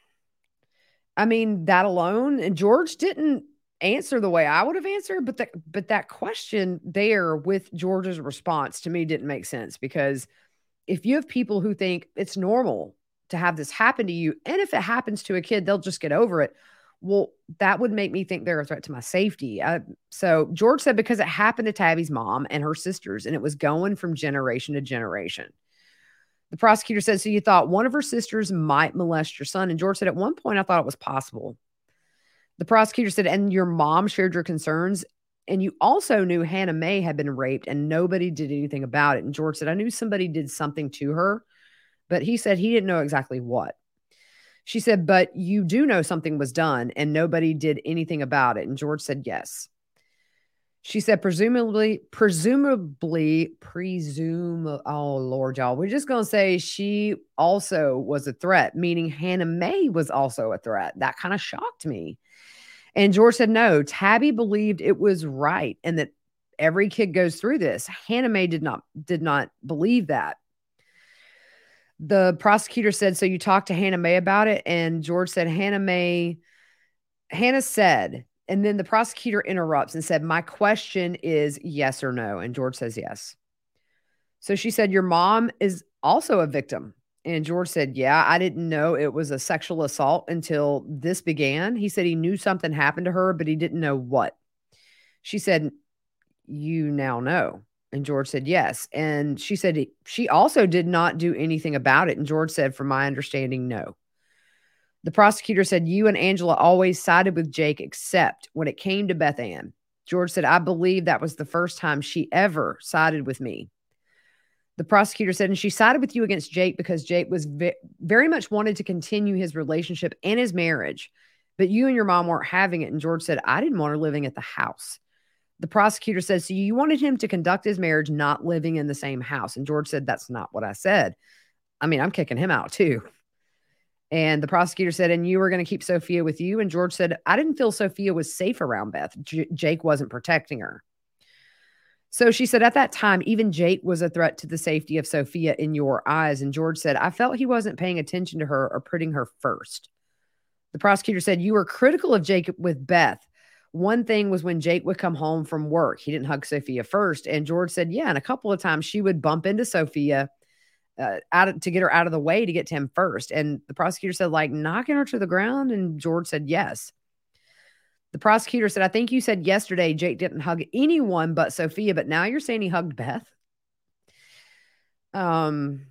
I mean, that alone, and George didn't answer the way I would have answered, but that, but that question there with George's response to me didn't make sense, because if you have people who think it's normal to have this happen to you, and if it happens to a kid, they'll just get over it. Well, that would make me think they're a threat to my safety. I, so George said, because it happened to Tabby's mom and her sisters, and it was going from generation to generation. The prosecutor said, so you thought one of her sisters might molest your son? And George said, at one point, I thought it was possible. The prosecutor said, and your mom shared your concerns, and you also knew Hannah Mae had been raped and nobody did anything about it. And George said, I knew somebody did something to her, but he said he didn't know exactly what. She said, but you do know something was done and nobody did anything about it. And George said, yes. She said, presumably, presumably, presume, oh, Lord, y'all, we're just going to say she also was a threat, meaning Hannah Mae was also a threat. That kind of shocked me. And George said, no, Tabby believed it was right and that every kid goes through this. Hannah Mae did not, did not believe that. The prosecutor said, so you talked to Hannah Mae about it? And George said, Hannah Mae, Hannah said, and then the prosecutor interrupts and said, my question is yes or no. And George says yes. So she said, your mom is also a victim. And George said, yeah, I didn't know it was a sexual assault until this began. He said he knew something happened to her, but he didn't know what. She said, you now know. And George said, yes. And she said she also did not do anything about it. And George said, from my understanding, no. The prosecutor said, you and Angela always sided with Jake, except when it came to Beth Ann. George said, I believe that was the first time she ever sided with me. The prosecutor said, and she sided with you against Jake because Jake was ve- very much wanted to continue his relationship and his marriage, but you and your mom weren't having it. And George said, I didn't want her living at the house. The prosecutor said, so you wanted him to conduct his marriage, not living in the same house. And George said, that's not what I said. I mean, I'm kicking him out too. And the prosecutor said, and you were going to keep Sophia with you? And George said, I didn't feel Sophia was safe around Beth. J- Jake wasn't protecting her. So she said, at that time, even Jake was a threat to the safety of Sophia in your eyes. And George said, I felt he wasn't paying attention to her or putting her first. The prosecutor said, you were critical of Jake with Beth. One thing was when Jake would come home from work, he didn't hug Sophia first. And George said, yeah, and a couple of times she would bump into Sophia uh, out of, to get her out of the way to get to him first. And the prosecutor said, like knocking her to the ground. And George said, yes. The prosecutor said, I think you said yesterday Jake didn't hug anyone but Sophia, but now you're saying he hugged Beth. Um,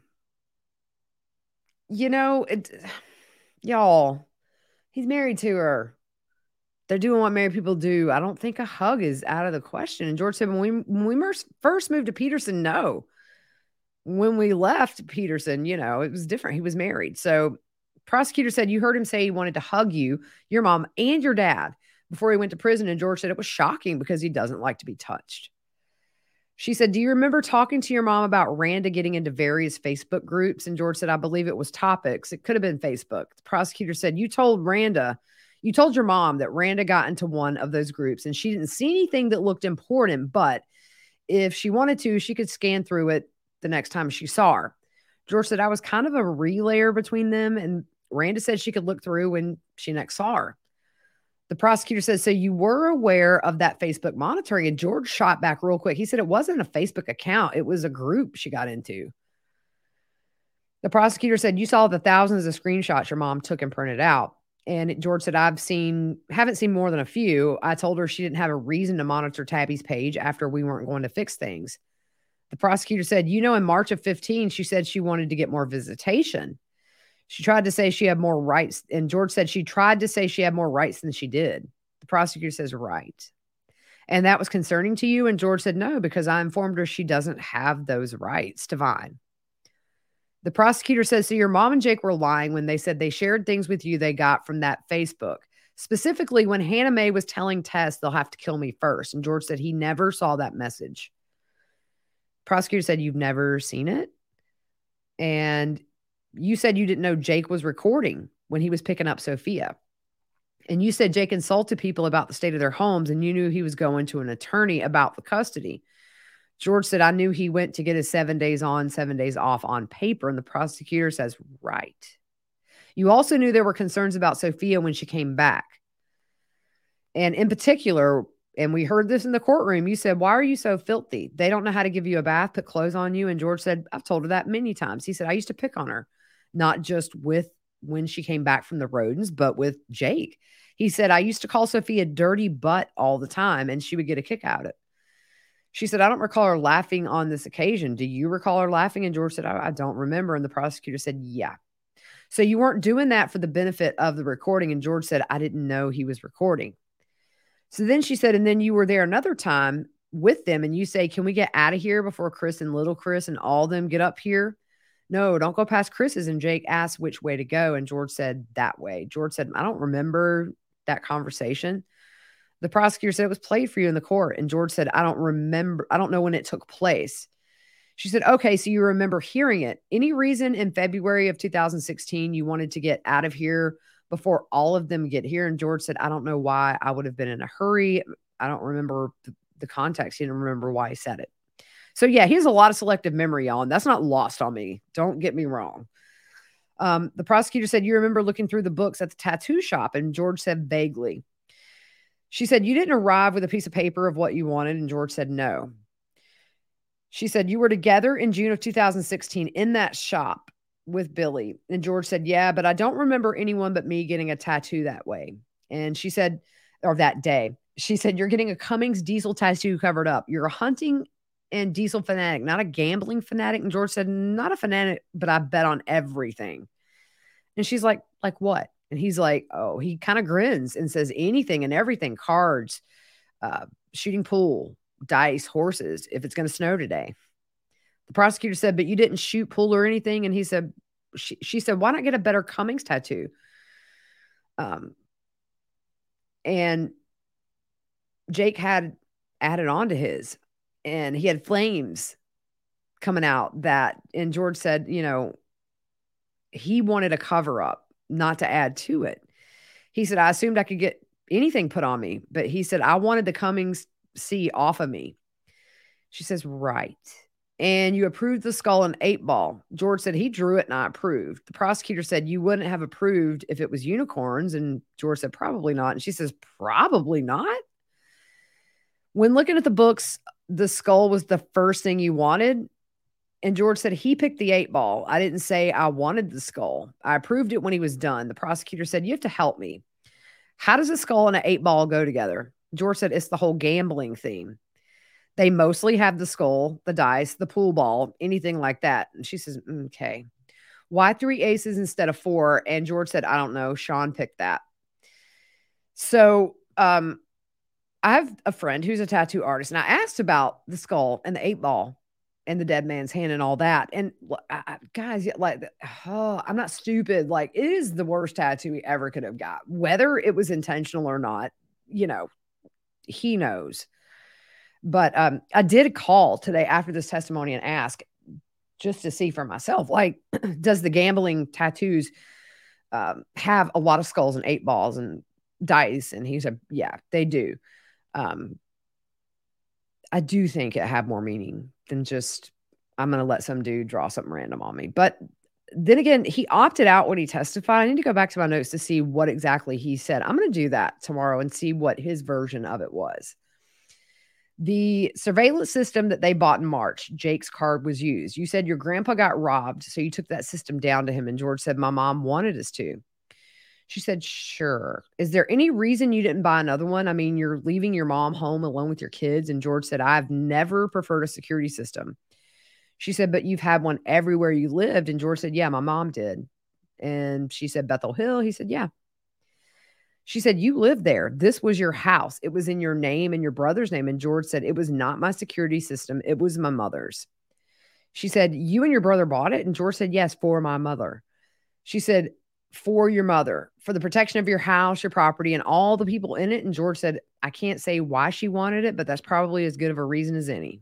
you know, it, y'all, he's married to her. They're doing what married people do. I don't think a hug is out of the question. And George said, when we, when we first moved to Peterson, no. When we left Peterson, you know, it was different. He was married. So prosecutor said, you heard him say he wanted to hug you, your mom, and your dad before he went to prison. And George said it was shocking because he doesn't like to be touched. She said, do you remember talking to your mom about Randa getting into various Facebook groups? And George said, I believe it was topics. It could have been Facebook. The prosecutor said, you told Randa, you told your mom that Randa got into one of those groups and she didn't see anything that looked important, but if she wanted to, she could scan through it the next time she saw her. George said, I was kind of a relayer between them. And Randa said she could look through when she next saw her. The prosecutor said, so you were aware of that Facebook monitoring? And George shot back real quick. He said it wasn't a Facebook account. It was a group she got into. The prosecutor said, you saw the thousands of screenshots your mom took and printed out. And George said, I've seen, haven't seen more than a few. I told her she didn't have a reason to monitor Tabby's page after we weren't going to fix things. The prosecutor said, you know, in March of fifteen, she said she wanted to get more visitation. She tried to say she had more rights. And George said she tried to say she had more rights than she did. The prosecutor says, right. And that was concerning to you? And George said, no, because I informed her she doesn't have those rights, Divine. The prosecutor says, so your mom and Jake were lying when they said they shared things with you they got from that Facebook. Specifically, when Hannah Mae was telling Tess they'll have to kill me first. And George said he never saw that message. Prosecutor said, you've never seen it? And you said you didn't know Jake was recording when he was picking up Sophia. And you said Jake insulted people about the state of their homes, and you knew he was going to an attorney about the custody. George said, I knew he went to get his seven days on, seven days off on paper. And the prosecutor says, right. You also knew there were concerns about Sophia when she came back. And in particular, and we heard this in the courtroom, you said, why are you so filthy? They don't know how to give you a bath, put clothes on you. And George said, I've told her that many times. He said, I used to pick on her, not just with when she came back from the rodents, but with Jake. He said, I used to call Sophia dirty butt all the time, and she would get a kick out of it. She said, I don't recall her laughing on this occasion. Do you recall her laughing? And George said, I, I don't remember. And the prosecutor said, yeah. So you weren't doing that for the benefit of the recording. And George said, I didn't know he was recording. So then she said, and then you were there another time with them. And you say, can we get out of here before Chris and little Chris and all of them get up here? No, don't go past Chris's. And Jake asked which way to go. And George said, that way. George said, I don't remember that conversation. The prosecutor said it was played for you in the court. And George said, I don't remember. I don't know when it took place. She said, okay, so you remember hearing it. Any reason in February of two thousand sixteen you wanted to get out of here before all of them get here? And George said, I don't know why I would have been in a hurry. I don't remember the, the context. He didn't remember why he said it. So yeah, he has a lot of selective memory on. That's not lost on me. Don't get me wrong. Um, the prosecutor said, you remember looking through the books at the tattoo shop? And George said, vaguely. She said, you didn't arrive with a piece of paper of what you wanted. And George said, no. She said, you were together in June of two thousand sixteen in that shop with Billy. And George said, yeah, but I don't remember anyone but me getting a tattoo that way. And she said, or that day, she said, you're getting a Cummings diesel tattoo covered up. You're a hunting and diesel fanatic, not a gambling fanatic. And George said, not a fanatic, but I bet on everything. And she's like, like what? And he's like, oh, he kind of grins and says anything and everything, cards, uh, shooting pool, dice, horses, if it's going to snow today. The prosecutor said, but you didn't shoot pool or anything. And he said, she, she said, why not get a better Cummings tattoo? Um, and Jake had added on to his, and he had flames coming out that, and George said, you know, he wanted a cover up, not to add to it. He said, I assumed I could get anything put on me, but he said, I wanted the Cummings C off of me. She says, right. And you approved the skull and eight ball. George said he drew it and I approved. The prosecutor said you wouldn't have approved if it was unicorns. And George said, probably not. And she says, probably not. When looking at the books, the skull was the first thing you wanted. And George said he picked the eight ball. I didn't say I wanted the skull. I approved it when he was done. The prosecutor said, you have to help me. How does a skull and an eight ball go together? George said, it's the whole gambling theme. They mostly have the skull, the dice, the pool ball, anything like that. And she says, okay. Why three aces instead of four? And George said, I don't know. Sean picked that. So um, I have a friend who's a tattoo artist, and I asked about the skull and the eight ball and the dead man's hand and all that. And I, guys, like, oh, I'm not stupid. Like, it is the worst tattoo he ever could have got, whether it was intentional or not, you know, he knows. But um, I did call today after this testimony and ask just to see for myself, like, does the gambling tattoos um, have a lot of skulls and eight balls and dice? And he said, yeah, they do. Um, I do think it had more meaning than just, I'm going to let some dude draw something random on me. But then again, he opted out when he testified. I need to go back to my notes to see what exactly he said. I'm going to do that tomorrow and see what his version of it was. The surveillance system that they bought in March, Jake's card was used. You said your grandpa got robbed, so you took that system down to him. And George said, my mom wanted us to. She said, sure. Is there any reason you didn't buy another one? I mean, you're leaving your mom home alone with your kids. And George said, I've never preferred a security system. She said, but you've had one everywhere you lived. And George said, yeah, my mom did. And she said, Bethel Hill. He said, yeah. She said, you lived there. This was your house. It was in your name and your brother's name. And George said, it was not my security system. It was my mother's. She said, you and your brother bought it? And George said, yes, for my mother. She said, for your mother, for the protection of your house, your property, and all the people in it. And George said, I can't say why she wanted it, but that's probably as good of a reason as any.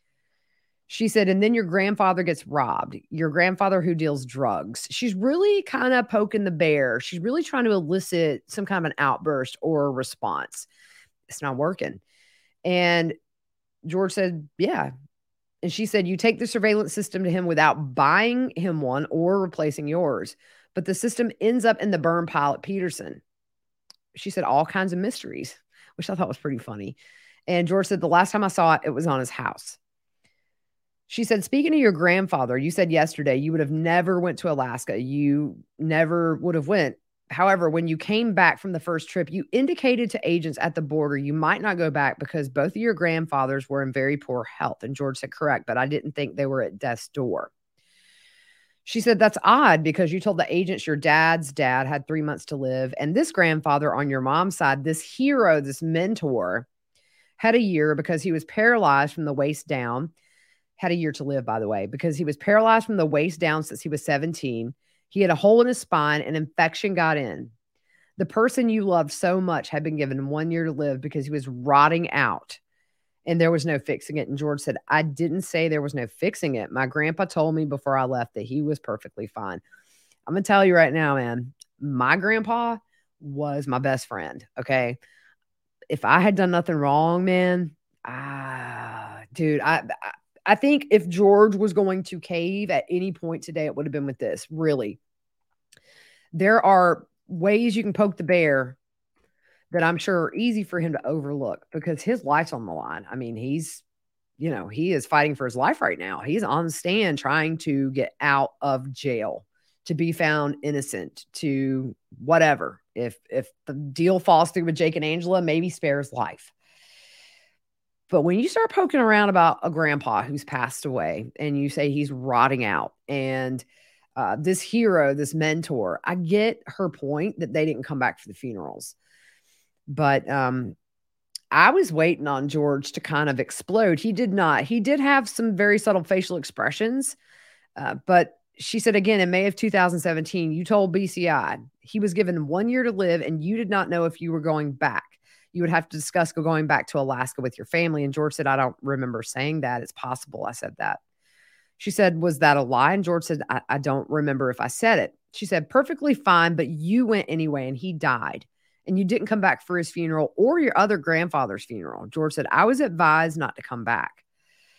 She said, and then your grandfather gets robbed, your grandfather who deals drugs. She's really kind of poking the bear. She's really trying to elicit some kind of an outburst or a response. It's not working. And George said, yeah. And she said, you take the surveillance system to him without buying him one or replacing yours. But the system ends up in the burn pile at Peterson. She said all kinds of mysteries, which I thought was pretty funny. And George said, the last time I saw it, it was on his house. She said, speaking of your grandfather, you said yesterday you would have never went to Alaska. You never would have went. However, when you came back from the first trip, you indicated to agents at the border you might not go back because both of your grandfathers were in very poor health. And George said, correct, but I didn't think they were at death's door. She said, that's odd because you told the agents your dad's dad had three months to live. And this grandfather on your mom's side, this hero, this mentor, had a year because he was paralyzed from the waist down. Had a year to live, by the way, because he was paralyzed from the waist down since he was seventeen. He had a hole in his spine. An infection got in. The person you loved so much had been given one year to live because he was rotting out and there was no fixing it. And George said, I didn't say there was no fixing it. My grandpa told me before I left that he was perfectly fine. I'm going to tell you right now, man, my grandpa was my best friend. Okay. If I had done nothing wrong, man, ah, dude, I, I I think if George was going to cave at any point today, it would have been with this. Really. There are ways you can poke the bear that I'm sure are easy for him to overlook because his life's on the line. I mean, he's, you know, he is fighting for his life right now. He's on the stand trying to get out of jail, to be found innocent, to whatever. If, if the deal falls through with Jake and Angela, maybe spare his life. But when you start poking around about a grandpa who's passed away and you say he's rotting out and uh, this hero, this mentor, I get her point that they didn't come back for the funerals. But um, I was waiting on George to kind of explode. He did not. He did have some very subtle facial expressions. Uh, but she said, again, in May of two thousand seventeen, you told B C I he was given one year to live and you did not know if you were going back. You would have to discuss going back to Alaska with your family. And George said, I don't remember saying that. It's possible I said that. She said, was that a lie? And George said, I, I don't remember if I said it. She said, perfectly fine, but you went anyway and he died. And you didn't come back for his funeral or your other grandfather's funeral. George said, I was advised not to come back.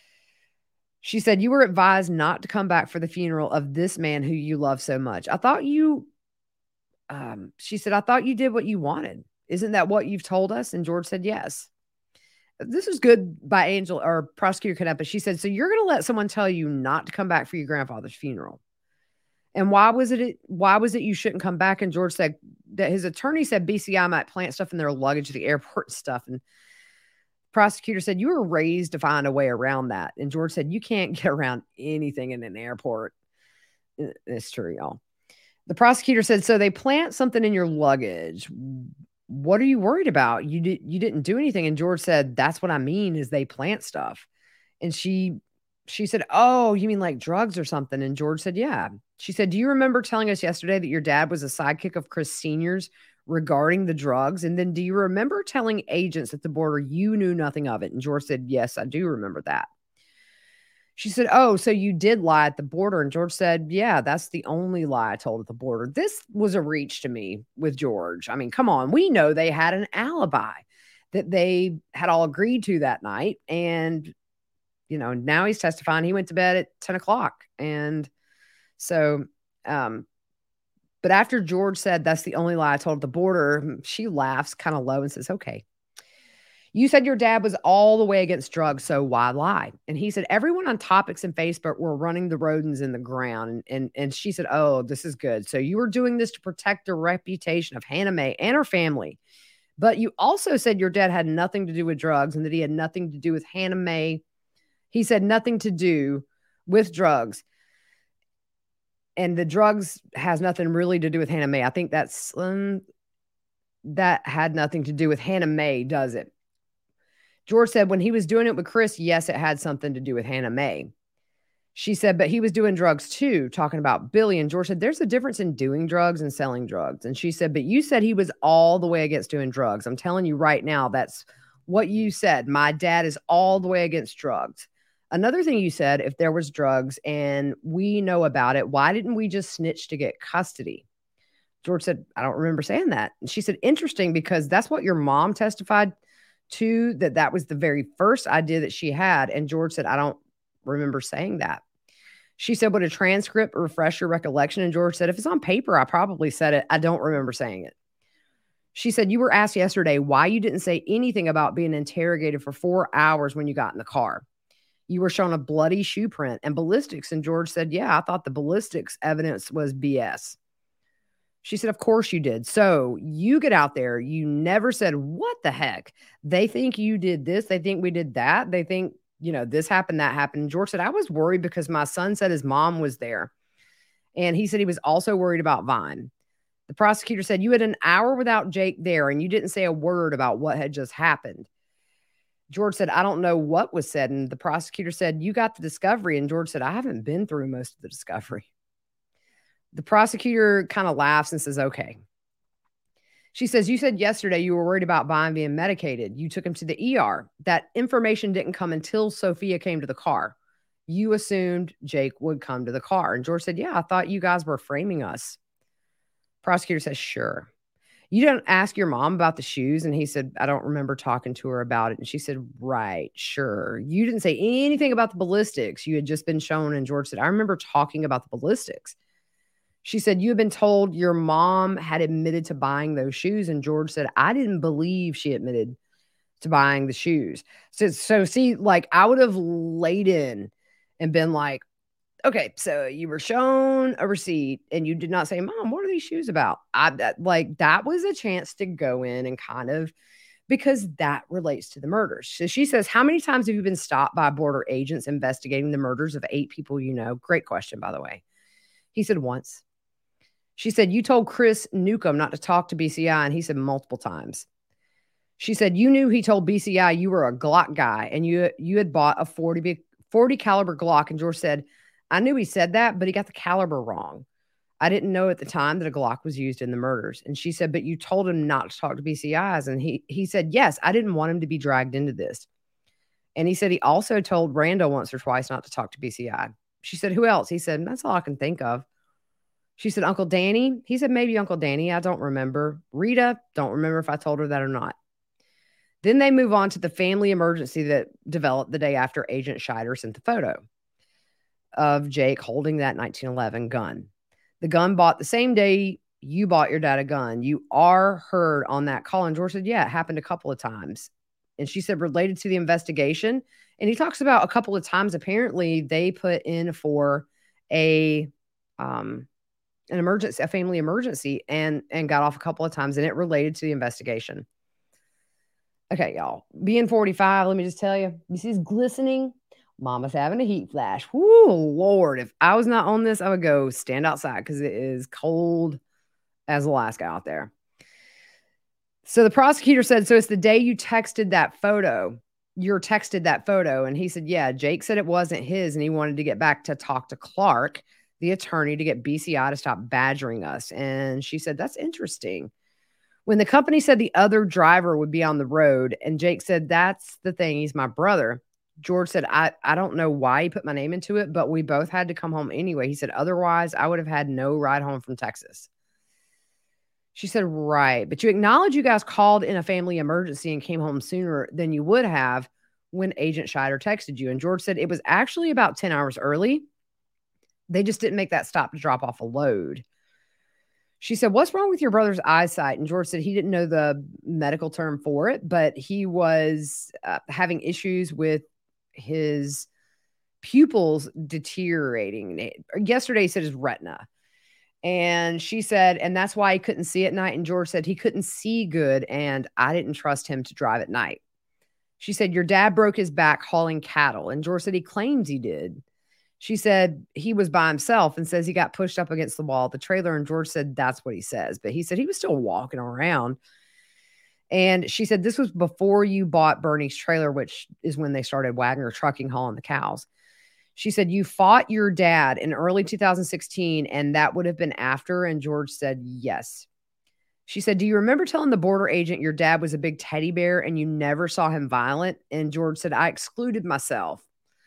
She said, you were advised not to come back for the funeral of this man who you love so much. I thought you, um, she said, I thought you did what you wanted. Isn't that what you've told us? And George said, yes. This was good by Angel or Prosecutor Canepa. She said, so you're going to let someone tell you not to come back for your grandfather's funeral. And why was it, why was it you shouldn't come back? And George said that his attorney said B C I might plant stuff in their luggage at the airport and stuff. And the prosecutor said, you were raised to find a way around that. And George said, you can't get around anything in an airport. It's true, y'all. The prosecutor said, so they plant something in your luggage. What are you worried about? You did, you didn't do anything. And George said, that's what I mean is they plant stuff. And she, she said, oh, you mean like drugs or something? And George said, yeah. She said, do you remember telling us yesterday that your dad was a sidekick of Chris Senior's regarding the drugs? And then do you remember telling agents at the border you knew nothing of it? And George said, yes, I do remember that. She said, oh, so you did lie at the border. And George said, yeah, that's the only lie I told at the border. This was a reach to me with George. I mean, come on. We know they had an alibi that they had all agreed to that night. And, you know, now he's testifying. He went to bed at ten o'clock. And so, um, but after George said, that's the only lie I told at the border, she laughs kind of low and says, okay. You said your dad was all the way against drugs, so why lie? And he said, everyone on topics and Facebook were running the rodents in the ground. And, and, and she said, oh, this is good. So you were doing this to protect the reputation of Hannah Mae and her family. But you also said your dad had nothing to do with drugs and that he had nothing to do with Hannah Mae. He said nothing to do with drugs. And the drugs has nothing really to do with Hannah Mae. I think that's um, that had nothing to do with Hannah Mae, does it? George said when he was doing it with Chris, yes, it had something to do with Hannah Mae. She said, but he was doing drugs too, talking about Billy. And George said, there's a difference in doing drugs and selling drugs. And she said, but you said he was all the way against doing drugs. I'm telling you right now, that's what you said. My dad is all the way against drugs. Another thing you said, if there was drugs and we know about it, why didn't we just snitch to get custody? George said, I don't remember saying that. And she said, interesting, because that's what your mom testified to, that that was the very first idea that she had. And George said, I don't remember saying that. She said, would a transcript refresh your recollection? And George said, if it's on paper, I probably said it. I don't remember saying it. She said, you were asked yesterday why you didn't say anything about being interrogated for four hours when you got in the car. You were shown a bloody shoe print and ballistics. And George said, yeah, I thought the ballistics evidence was B S. She said, of course you did. So you get out there. You never said, what the heck? They think you did this. They think we did that. They think, you know, this happened, that happened. And George said, I was worried because my son said his mom was there. And he said he was also worried about Vine. The prosecutor said, you had an hour without Jake there and you didn't say a word about what had just happened. George said, I don't know what was said. And the prosecutor said, you got the discovery. And George said, I haven't been through most of the discovery. The prosecutor kind of laughs and says, okay. She says, you said yesterday you were worried about Vine being medicated. You took him to the E R. That information didn't come until Sophia came to the car. You assumed Jake would come to the car. And George said, yeah, I thought you guys were framing us. Prosecutor says, sure. You didn't ask your mom about the shoes? And he said, I don't remember talking to her about it. And she said, right, sure. You didn't say anything about the ballistics. You had just been shown. And George said, I remember talking about the ballistics. She said, you had been told your mom had admitted to buying those shoes. And George said, I didn't believe she admitted to buying the shoes. So, so see, like I would have laid in and been like, okay, so you were shown a receipt and you did not say, Mom, what are these shoes about? I that, like that was a chance to go in and kind of, because that relates to the murders. So she says, how many times have you been stopped by border agents investigating the murders of eight people you know? Great question, by the way. He said, once. She said, you told Chris Newcomb not to talk to B C I, and he said multiple times. She said, you knew he told B C I you were a Glock guy and you, you had bought a forty, forty caliber Glock. And George said, I knew he said that, but he got the caliber wrong. I didn't know at the time that a Glock was used in the murders. And she said, but you told him not to talk to B C Is. And he, he said, yes, I didn't want him to be dragged into this. And he said he also told Randall once or twice not to talk to B C I. She said, who else? He said, that's all I can think of. She said, Uncle Danny? He said, maybe Uncle Danny. I don't remember. Rita? Don't remember if I told her that or not. Then they move on to the family emergency that developed the day after Agent Scheider sent the photo of Jake holding that nineteen eleven gun. The gun bought the same day you bought your dad a gun. You are heard on that call. And George said, yeah, it happened a couple of times. And she said, related to the investigation. And he talks about a couple of times, apparently they put in for a, um, an emergency, a family emergency, and, and got off a couple of times, and it related to the investigation. Okay, y'all. Being forty-five, let me just tell you, you see this glistening? Mama's having a heat flash. Whoo, Lord. If I was not on this, I would go stand outside because it is cold as Alaska out there. So the prosecutor said, so it's the day you texted that photo. You're texted that photo. And he said, yeah, Jake said it wasn't his. And he wanted to get back to talk to Clark, the attorney, to get B C I to stop badgering us. And she said, that's interesting. When the company said the other driver would be on the road, and Jake said, that's the thing, he's my brother. George said, I, I don't know why he put my name into it, but we both had to come home anyway. He said, otherwise, I would have had no ride home from Texas. She said, right. But you acknowledge you guys called in a family emergency and came home sooner than you would have when Agent Scheider texted you. And George said, it was actually about ten hours early. They just didn't make that stop to drop off a load. She said, "What's wrong with your brother's eyesight?" And George said he didn't know the medical term for it, but he was uh, having issues with his pupils deteriorating. Yesterday, he said his retina. And she said, and that's why he couldn't see at night. And George said he couldn't see good, and I didn't trust him to drive at night. She said, your dad broke his back hauling cattle. And George said he claims he did. She said he was by himself and says he got pushed up against the wall of the trailer. And George said that's what he says. But he said he was still walking around. And she said this was before you bought Bernie's trailer, which is when they started Wagner Trucking hauling the cows. She said, you fought your dad in early two thousand sixteen, and that would have been after. And George said, yes. She said, do you remember telling the border agent your dad was a big teddy bear and you never saw him violent? And George said, I excluded myself.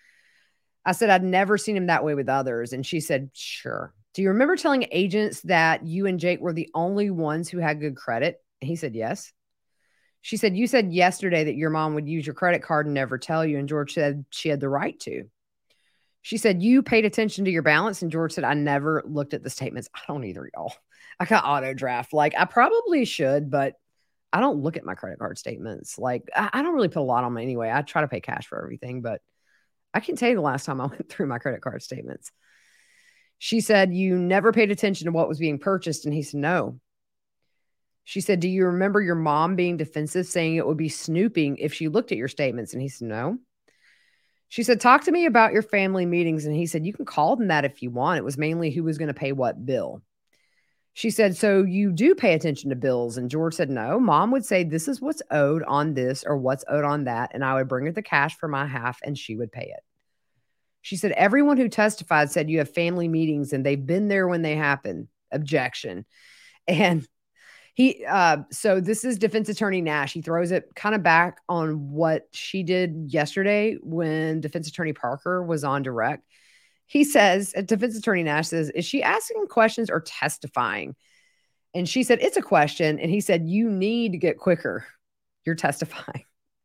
I said, I'd never seen him that way with others. And she said, sure. Do you remember telling agents that you and Jake were the only ones who had good credit? And he said, yes. She said, you said yesterday that your mom would use your credit card and never tell you. And George said she had the right to. She said, you paid attention to your balance. And George said, I never looked at the statements. I don't either, y'all. I got auto draft. Like, I probably should, but I don't look at my credit card statements. Like, I, I don't really put a lot on them anyway. I try to pay cash for everything, but I can tell you the last time I went through my credit card statements. She said, you never paid attention to what was being purchased. And he said, no. She said, do you remember your mom being defensive, saying it would be snooping if she looked at your statements? And he said, no. She said, talk to me about your family meetings. And he said, you can call them that if you want. It was mainly who was going to pay what bill. She said, so you do pay attention to bills? And George said, no. Mom would say, this is what's owed on this or what's owed on that. And I would bring her the cash for my half and she would pay it. She said, everyone who testified said you have family meetings and they've been there when they happen. Objection. And he, uh, so this is defense attorney Nash. He throws it kind of back on what she did yesterday when defense attorney Parker was on direct. He says, defense attorney Nash says, is she asking questions or testifying? And she said, it's a question. And he said, you need to get quicker. You're testifying.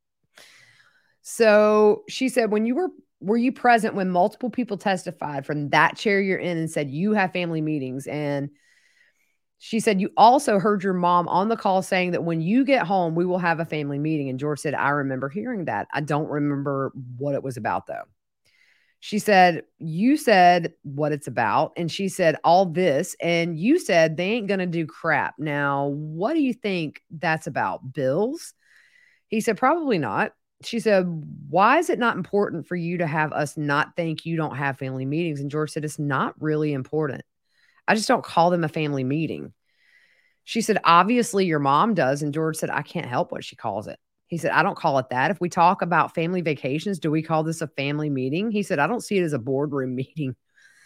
So she said, when you were, were you present when multiple people testified from that chair you're in and said, you have family meetings? And she said, you also heard your mom on the call saying that when you get home, we will have a family meeting. And George said, I remember hearing that. I don't remember what it was about, though. She said, you said what it's about. And she said, all this. And you said they ain't going to do crap. Now, what do you think that's about? Bills? He said, probably not. She said, why is it not important for you to have us not think you don't have family meetings? And George said, it's not really important. I just don't call them a family meeting. She said, obviously your mom does. And George said, I can't help what she calls it. He said, I don't call it that. If we talk about family vacations, do we call this a family meeting? He said, I don't see it as a boardroom meeting.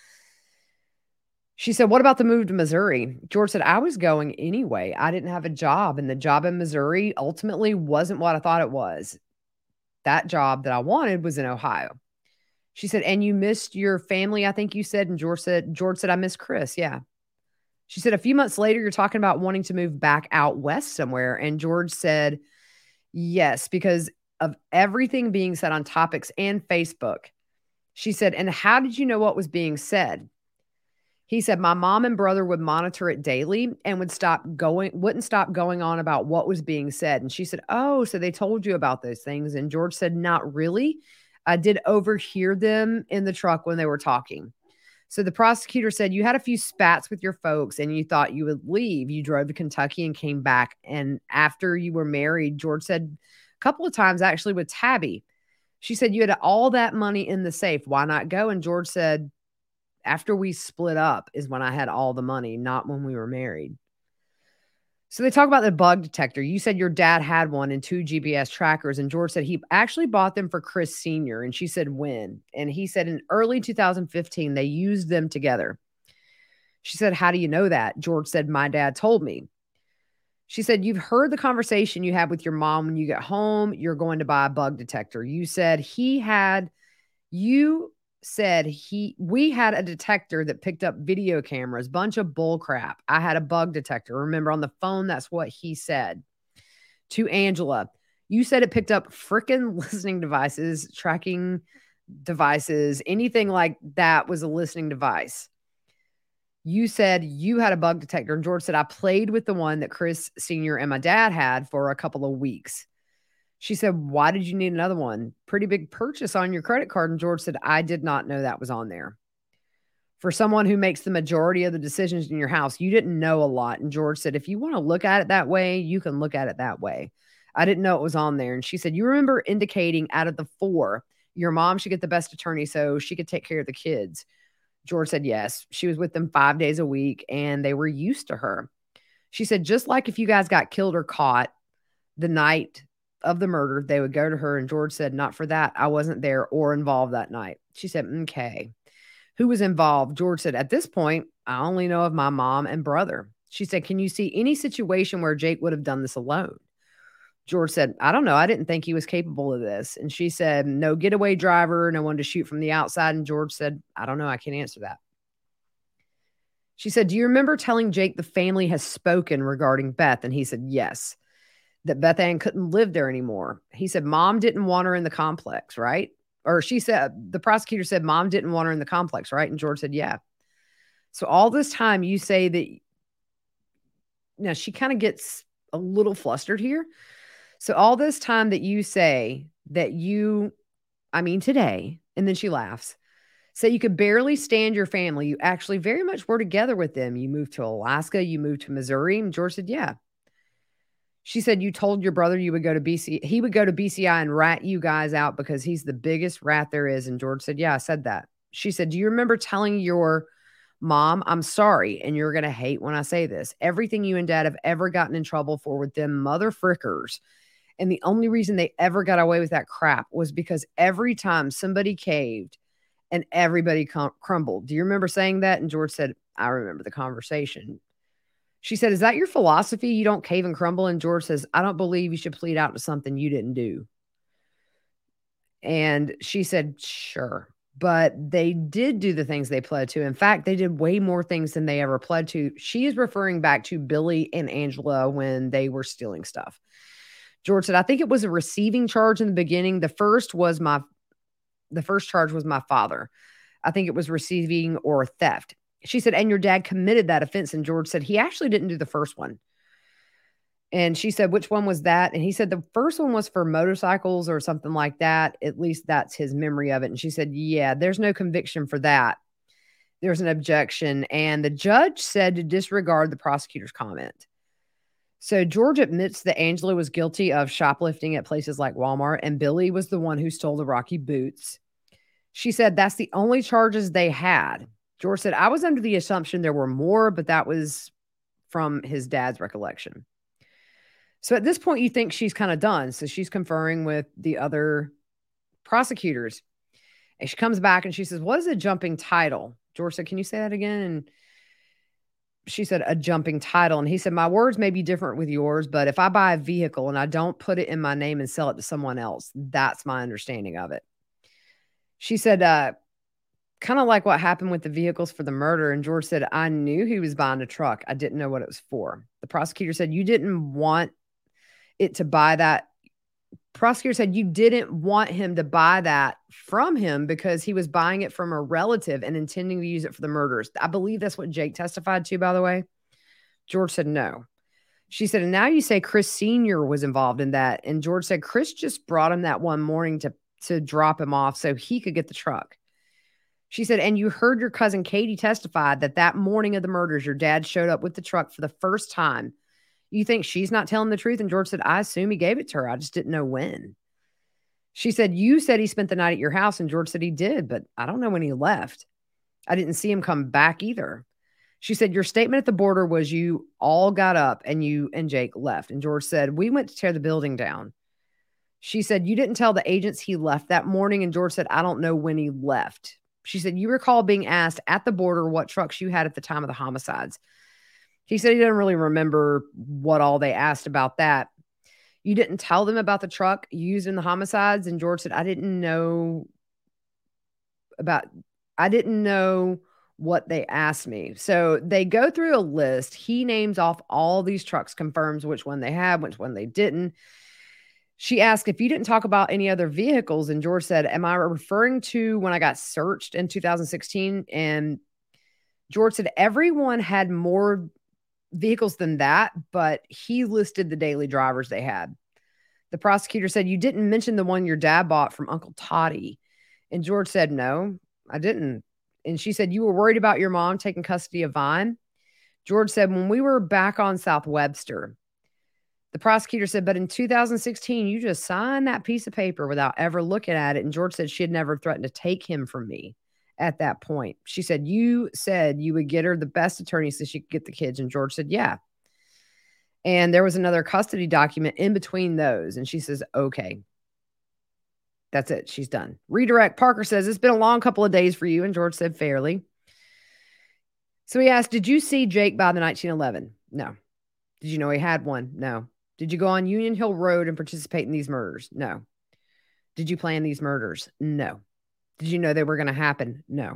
She said, what about the move to Missouri? George said, I was going anyway. I didn't have a job. And the job in Missouri ultimately wasn't what I thought it was. That job that I wanted was in Ohio. She said, and you missed your family, I think you said. And George said, George said, I miss Chris. Yeah. She said, a few months later, you're talking about wanting to move back out west somewhere. And George said, yes, because of everything being said on topics and Facebook. She said, and how did you know what was being said? He said, my mom and brother would monitor it daily and would stop going, wouldn't stop going on about what was being said. And she said, oh, so they told you about those things. And George said, not really. I did overhear them in the truck when they were talking. So the prosecutor said, you had a few spats with your folks and you thought you would leave. You drove to Kentucky and came back. And after you were married, George said a couple of times actually with Tabby. She said, you had all that money in the safe. Why not go? And George said, after we split up is when I had all the money, not when we were married. So they talk about the bug detector. You said your dad had one and two G P S trackers. And George said he actually bought them for Chris Senior And she said, when? And he said in early two thousand fifteen, they used them together. She said, how do you know that? George said, my dad told me. She said, you've heard the conversation you had with your mom when you get home, you're going to buy a bug detector. You said he had, you said he, we had a detector that picked up video cameras, bunch of bull crap. I had a bug detector. Remember on the phone, that's what he said to Angela. You said it picked up freaking listening devices, tracking devices, anything like that was a listening device. You said you had a bug detector. And George said, I played with the one that Chris Senior and my dad had for a couple of weeks. She said, why did you need another one? Pretty big purchase on your credit card. And George said, I did not know that was on there. For someone who makes the majority of the decisions in your house, you didn't know a lot. And George said, if you want to look at it that way, you can look at it that way. I didn't know it was on there. And she said, you remember indicating out of the four, your mom should get the best attorney so she could take care of the kids. George said, yes. She was with them five days a week and they were used to her. She said, just like if you guys got killed or caught the night of the murder, they would go to her. And George said, not for that. I wasn't there or involved that night. She said, okay. Who was involved? George said, at this point, I only know of my mom and brother. She said, can you see any situation where Jake would have done this alone? George said, I don't know. I didn't think he was capable of this. And she said, no getaway driver, no one to shoot from the outside. And George said, I don't know. I can't answer that. She said, do you remember telling Jake the family has spoken regarding Beth? And he said, yes, that Beth Ann couldn't live there anymore. He said, mom didn't want her in the complex, right? Or she said, the prosecutor said, mom didn't want her in the complex, right? And George said, yeah. So all this time you say that, now she kind of gets a little flustered here. So all this time that you say that you, I mean, today, and then she laughs, say you could barely stand your family. You actually very much were together with them. You moved to Alaska, you moved to Missouri. And George said, yeah. She said, you told your brother you would go to B C, he would go to B C I and rat you guys out because he's the biggest rat there is. And George said, yeah, I said that. She said, do you remember telling your mom, I'm sorry, and you're going to hate when I say this, everything you and dad have ever gotten in trouble for with them mother frickers. And the only reason they ever got away with that crap was because every time somebody caved and everybody com- crumbled. Do you remember saying that? And George said, I remember the conversation. She said, is that your philosophy? You don't cave and crumble? And George says, I don't believe you should plead out to something you didn't do. And she said, sure. But they did do the things they pled to. In fact, they did way more things than they ever pled to. She is referring back to Billy and Angela when they were stealing stuff. George said, I think it was a receiving charge in the beginning. The first was my, the first charge was my father. I think it was receiving or theft. She said, and your dad committed that offense. And George said, he actually didn't do the first one. And she said, which one was that? And he said, the first one was for motorcycles or something like that. At least that's his memory of it. And she said, yeah, there's no conviction for that. There's an objection. And the judge said to disregard the prosecutor's comment. So George admits that Angela was guilty of shoplifting at places like Walmart, and Billy was the one who stole the Rocky boots. She said that's the only charges they had. George said, I was under the assumption there were more, but that was from his dad's recollection. So at this point, you think she's kind of done. So she's conferring with the other prosecutors. And she comes back and she says, what is a jumping title? George said, can you say that again? And she said, a jumping title. And he said, my words may be different with yours, but if I buy a vehicle and I don't put it in my name and sell it to someone else, that's my understanding of it. She said, uh, kind of like what happened with the vehicles for the murder. And George said, I knew he was buying a truck. I didn't know what it was for. The prosecutor said, you didn't want it to buy that. Prosecutor said, you didn't want him to buy that from him because he was buying it from a relative and intending to use it for the murders. I believe that's what Jake testified to, by the way. George said, no. She said, and now you say Chris Senior was involved in that. And George said, Chris just brought him that one morning to, to drop him off so he could get the truck. She said, and you heard your cousin Katie testify that that morning of the murders, your dad showed up with the truck for the first time. You think she's not telling the truth? And George said, I assume he gave it to her. I just didn't know when. She said, you said he spent the night at your house. And George said he did, but I don't know when he left. I didn't see him come back either. She said, your statement at the border was you all got up and you and Jake left. And George said, we went to tear the building down. She said, you didn't tell the agents he left that morning. And George said, I don't know when he left. She said, you recall being asked at the border what trucks you had at the time of the homicides. He said he doesn't really remember what all they asked about that. You didn't tell them about the truck used in the homicides. And George said, I didn't know about, I didn't know what they asked me. So they go through a list. He names off all these trucks, confirms which one they had, which one they didn't. She asked if you didn't talk about any other vehicles. And George said, am I referring to when I got searched in two thousand sixteen? And George said everyone had more vehicles than that, but he listed the daily drivers they had. The prosecutor said, you didn't mention the one your dad bought from Uncle Toddy. And George said, no, I didn't. And she said, you were worried about your mom taking custody of Vine? George said, when we were back on South Webster. The prosecutor said, but in two thousand sixteen, you just signed that piece of paper without ever looking at it. And George said she had never threatened to take him from me at that point. She said, you said you would get her the best attorney so she could get the kids. And George said, yeah. And there was another custody document in between those. And she says, okay. That's it. She's done. Redirect. Parker says, it's been a long couple of days for you. And George said, fairly. So he asked, did you see Jake by the nineteen eleven? No. Did you know he had one? No. Did you go on Union Hill Road and participate in these murders? No. Did you plan these murders? No. Did you know they were going to happen? No.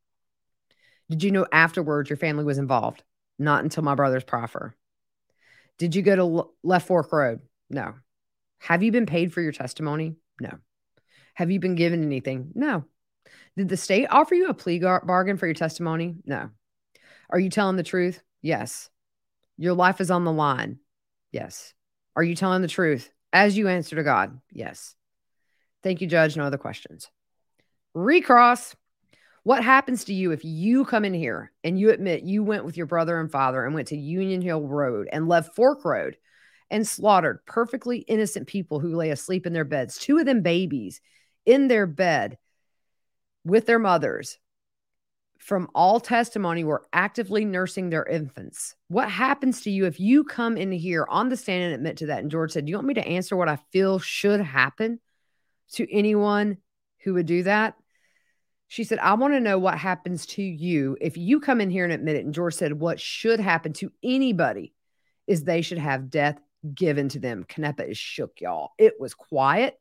Did you know afterwards your family was involved? Not until my brother's proffer. Did you go to L- Left Fork Road? No. Have you been paid for your testimony? No. Have you been given anything? No. Did the state offer you a plea gar- bargain for your testimony? No. Are you telling the truth? Yes. Your life is on the line? Yes. Are you telling the truth as you answer to God? Yes. Thank you, Judge. No other questions. Recross. What happens to you if you come in here and you admit you went with your brother and father and went to Union Hill Road and Left Fork Road and slaughtered perfectly innocent people who lay asleep in their beds, two of them babies in their bed with their mothers? From all testimony, were actively nursing their infants. What happens to you if you come in here on the stand and admit to that? And George said, do you want me to answer what I feel should happen to anyone who would do that? She said, I want to know what happens to you if you come in here and admit it. And George said, what should happen to anybody is they should have death given to them. Canepa is shook, y'all. It was quiet,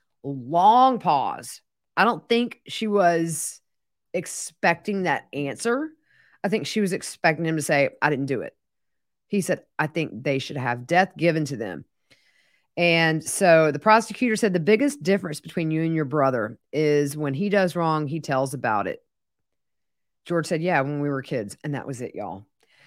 long pause. I don't think she was expecting that answer. I think she was expecting him to say, I didn't do it. He said, I think they should have death given to them. And so the prosecutor said the biggest difference between you and your brother is when he does wrong, he tells about it. George said, yeah, when we were kids. And that was it, y'all.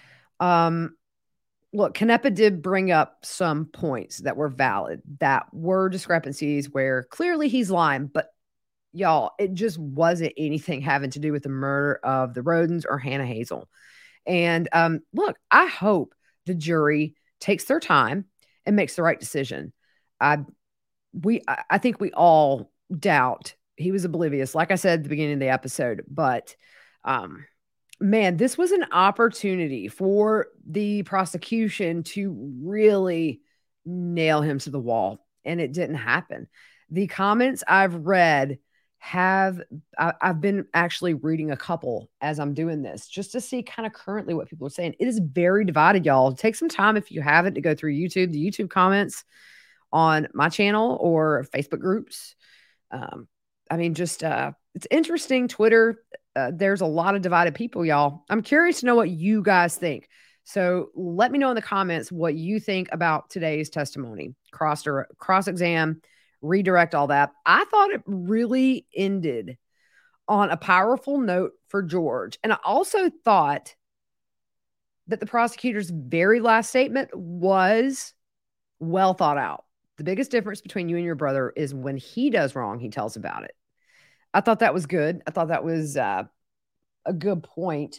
Um, look, Canepa did bring up some points that were valid, that were discrepancies where clearly he's lying, but y'all, it just wasn't anything having to do with the murder of the Rodens or Hannah Hazel. And um, look, I hope the jury takes their time and makes the right decision. I, we, I think we all doubt he was oblivious, like I said at the beginning of the episode. But um, man, this was an opportunity for the prosecution to really nail him to the wall, and it didn't happen. The comments I've read have I, I've been actually reading a couple as I'm doing this just to see kind of currently what people are saying. It is very divided, y'all. Take some time if you haven't to go through YouTube, the YouTube comments on my channel or Facebook groups. Um, I mean, just uh, it's interesting. Twitter, uh, there's a lot of divided people, y'all. I'm curious to know what you guys think. So let me know in the comments what you think about today's testimony, cross or cross exam, redirect, all that. I thought it really ended on a powerful note for George. And I also thought that the prosecutor's very last statement was well thought out. The biggest difference between you and your brother is when he does wrong, he tells about it. I thought that was good. I thought that was uh, a good point.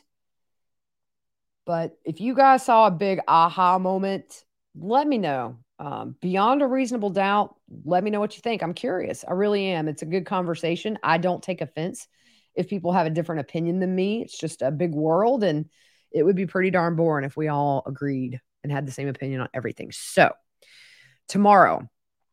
But if you guys saw a big aha moment, let me know. Um, beyond a reasonable doubt, let me know what you think. I'm curious. I really am. It's a good conversation. I don't take offense if people have a different opinion than me. It's just a big world, and it would be pretty darn boring if we all agreed and had the same opinion on everything. So tomorrow,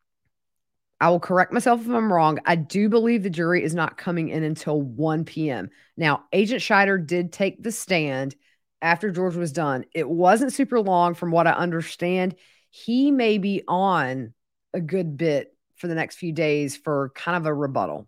I will correct myself if I'm wrong. I do believe the jury is not coming in until one p.m. Now, Agent Scheider did take the stand after George was done. It wasn't super long from what I understand. He may be on a good bit for the next few days for kind of a rebuttal.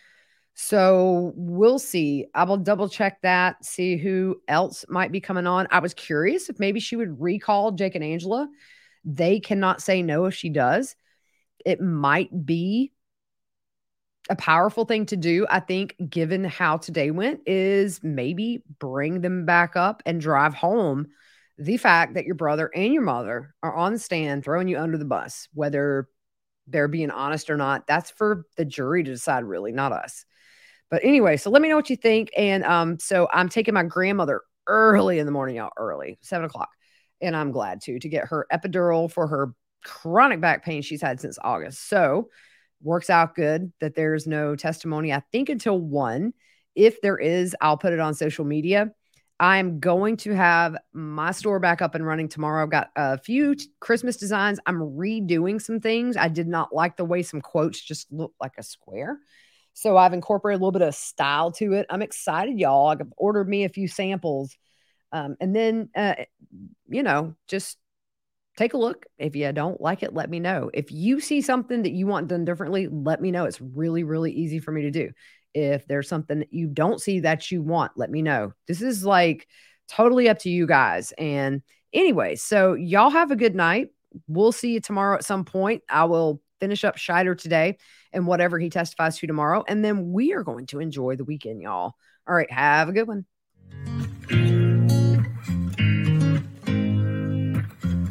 So we'll see. I will double check that, see who else might be coming on. I was curious if maybe she would recall Jake and Angela. They cannot say no if she does. It might be a powerful thing to do, I think, given how today went, is maybe bring them back up and drive home the fact that your brother and your mother are on the stand throwing you under the bus, whether they're being honest or not. That's for the jury to decide, really, not us. But anyway, so let me know what you think. And um, so I'm taking my grandmother early in the morning, y'all, early, seven o'clock. And I'm glad to, to get her epidural for her chronic back pain she's had since August. So works out good that there's no testimony, I think, until one. If there is, I'll put it on social media. I'm going to have my store back up and running tomorrow. I've got a few t- Christmas designs. I'm redoing some things. I did not like the way some quotes just look like a square. So I've incorporated a little bit of style to it. I'm excited, y'all. I've ordered me a few samples. Um, and then, uh, you know, just take a look. If you don't like it, let me know. If you see something that you want done differently, let me know. It's really, really easy for me to do. If there's something that you don't see that you want, let me know. This is like totally up to you guys. And anyway, so y'all have a good night. We'll see you tomorrow at some point. I will finish up Scheider today and whatever he testifies to tomorrow. And then we are going to enjoy the weekend, y'all. All right. Have a good one.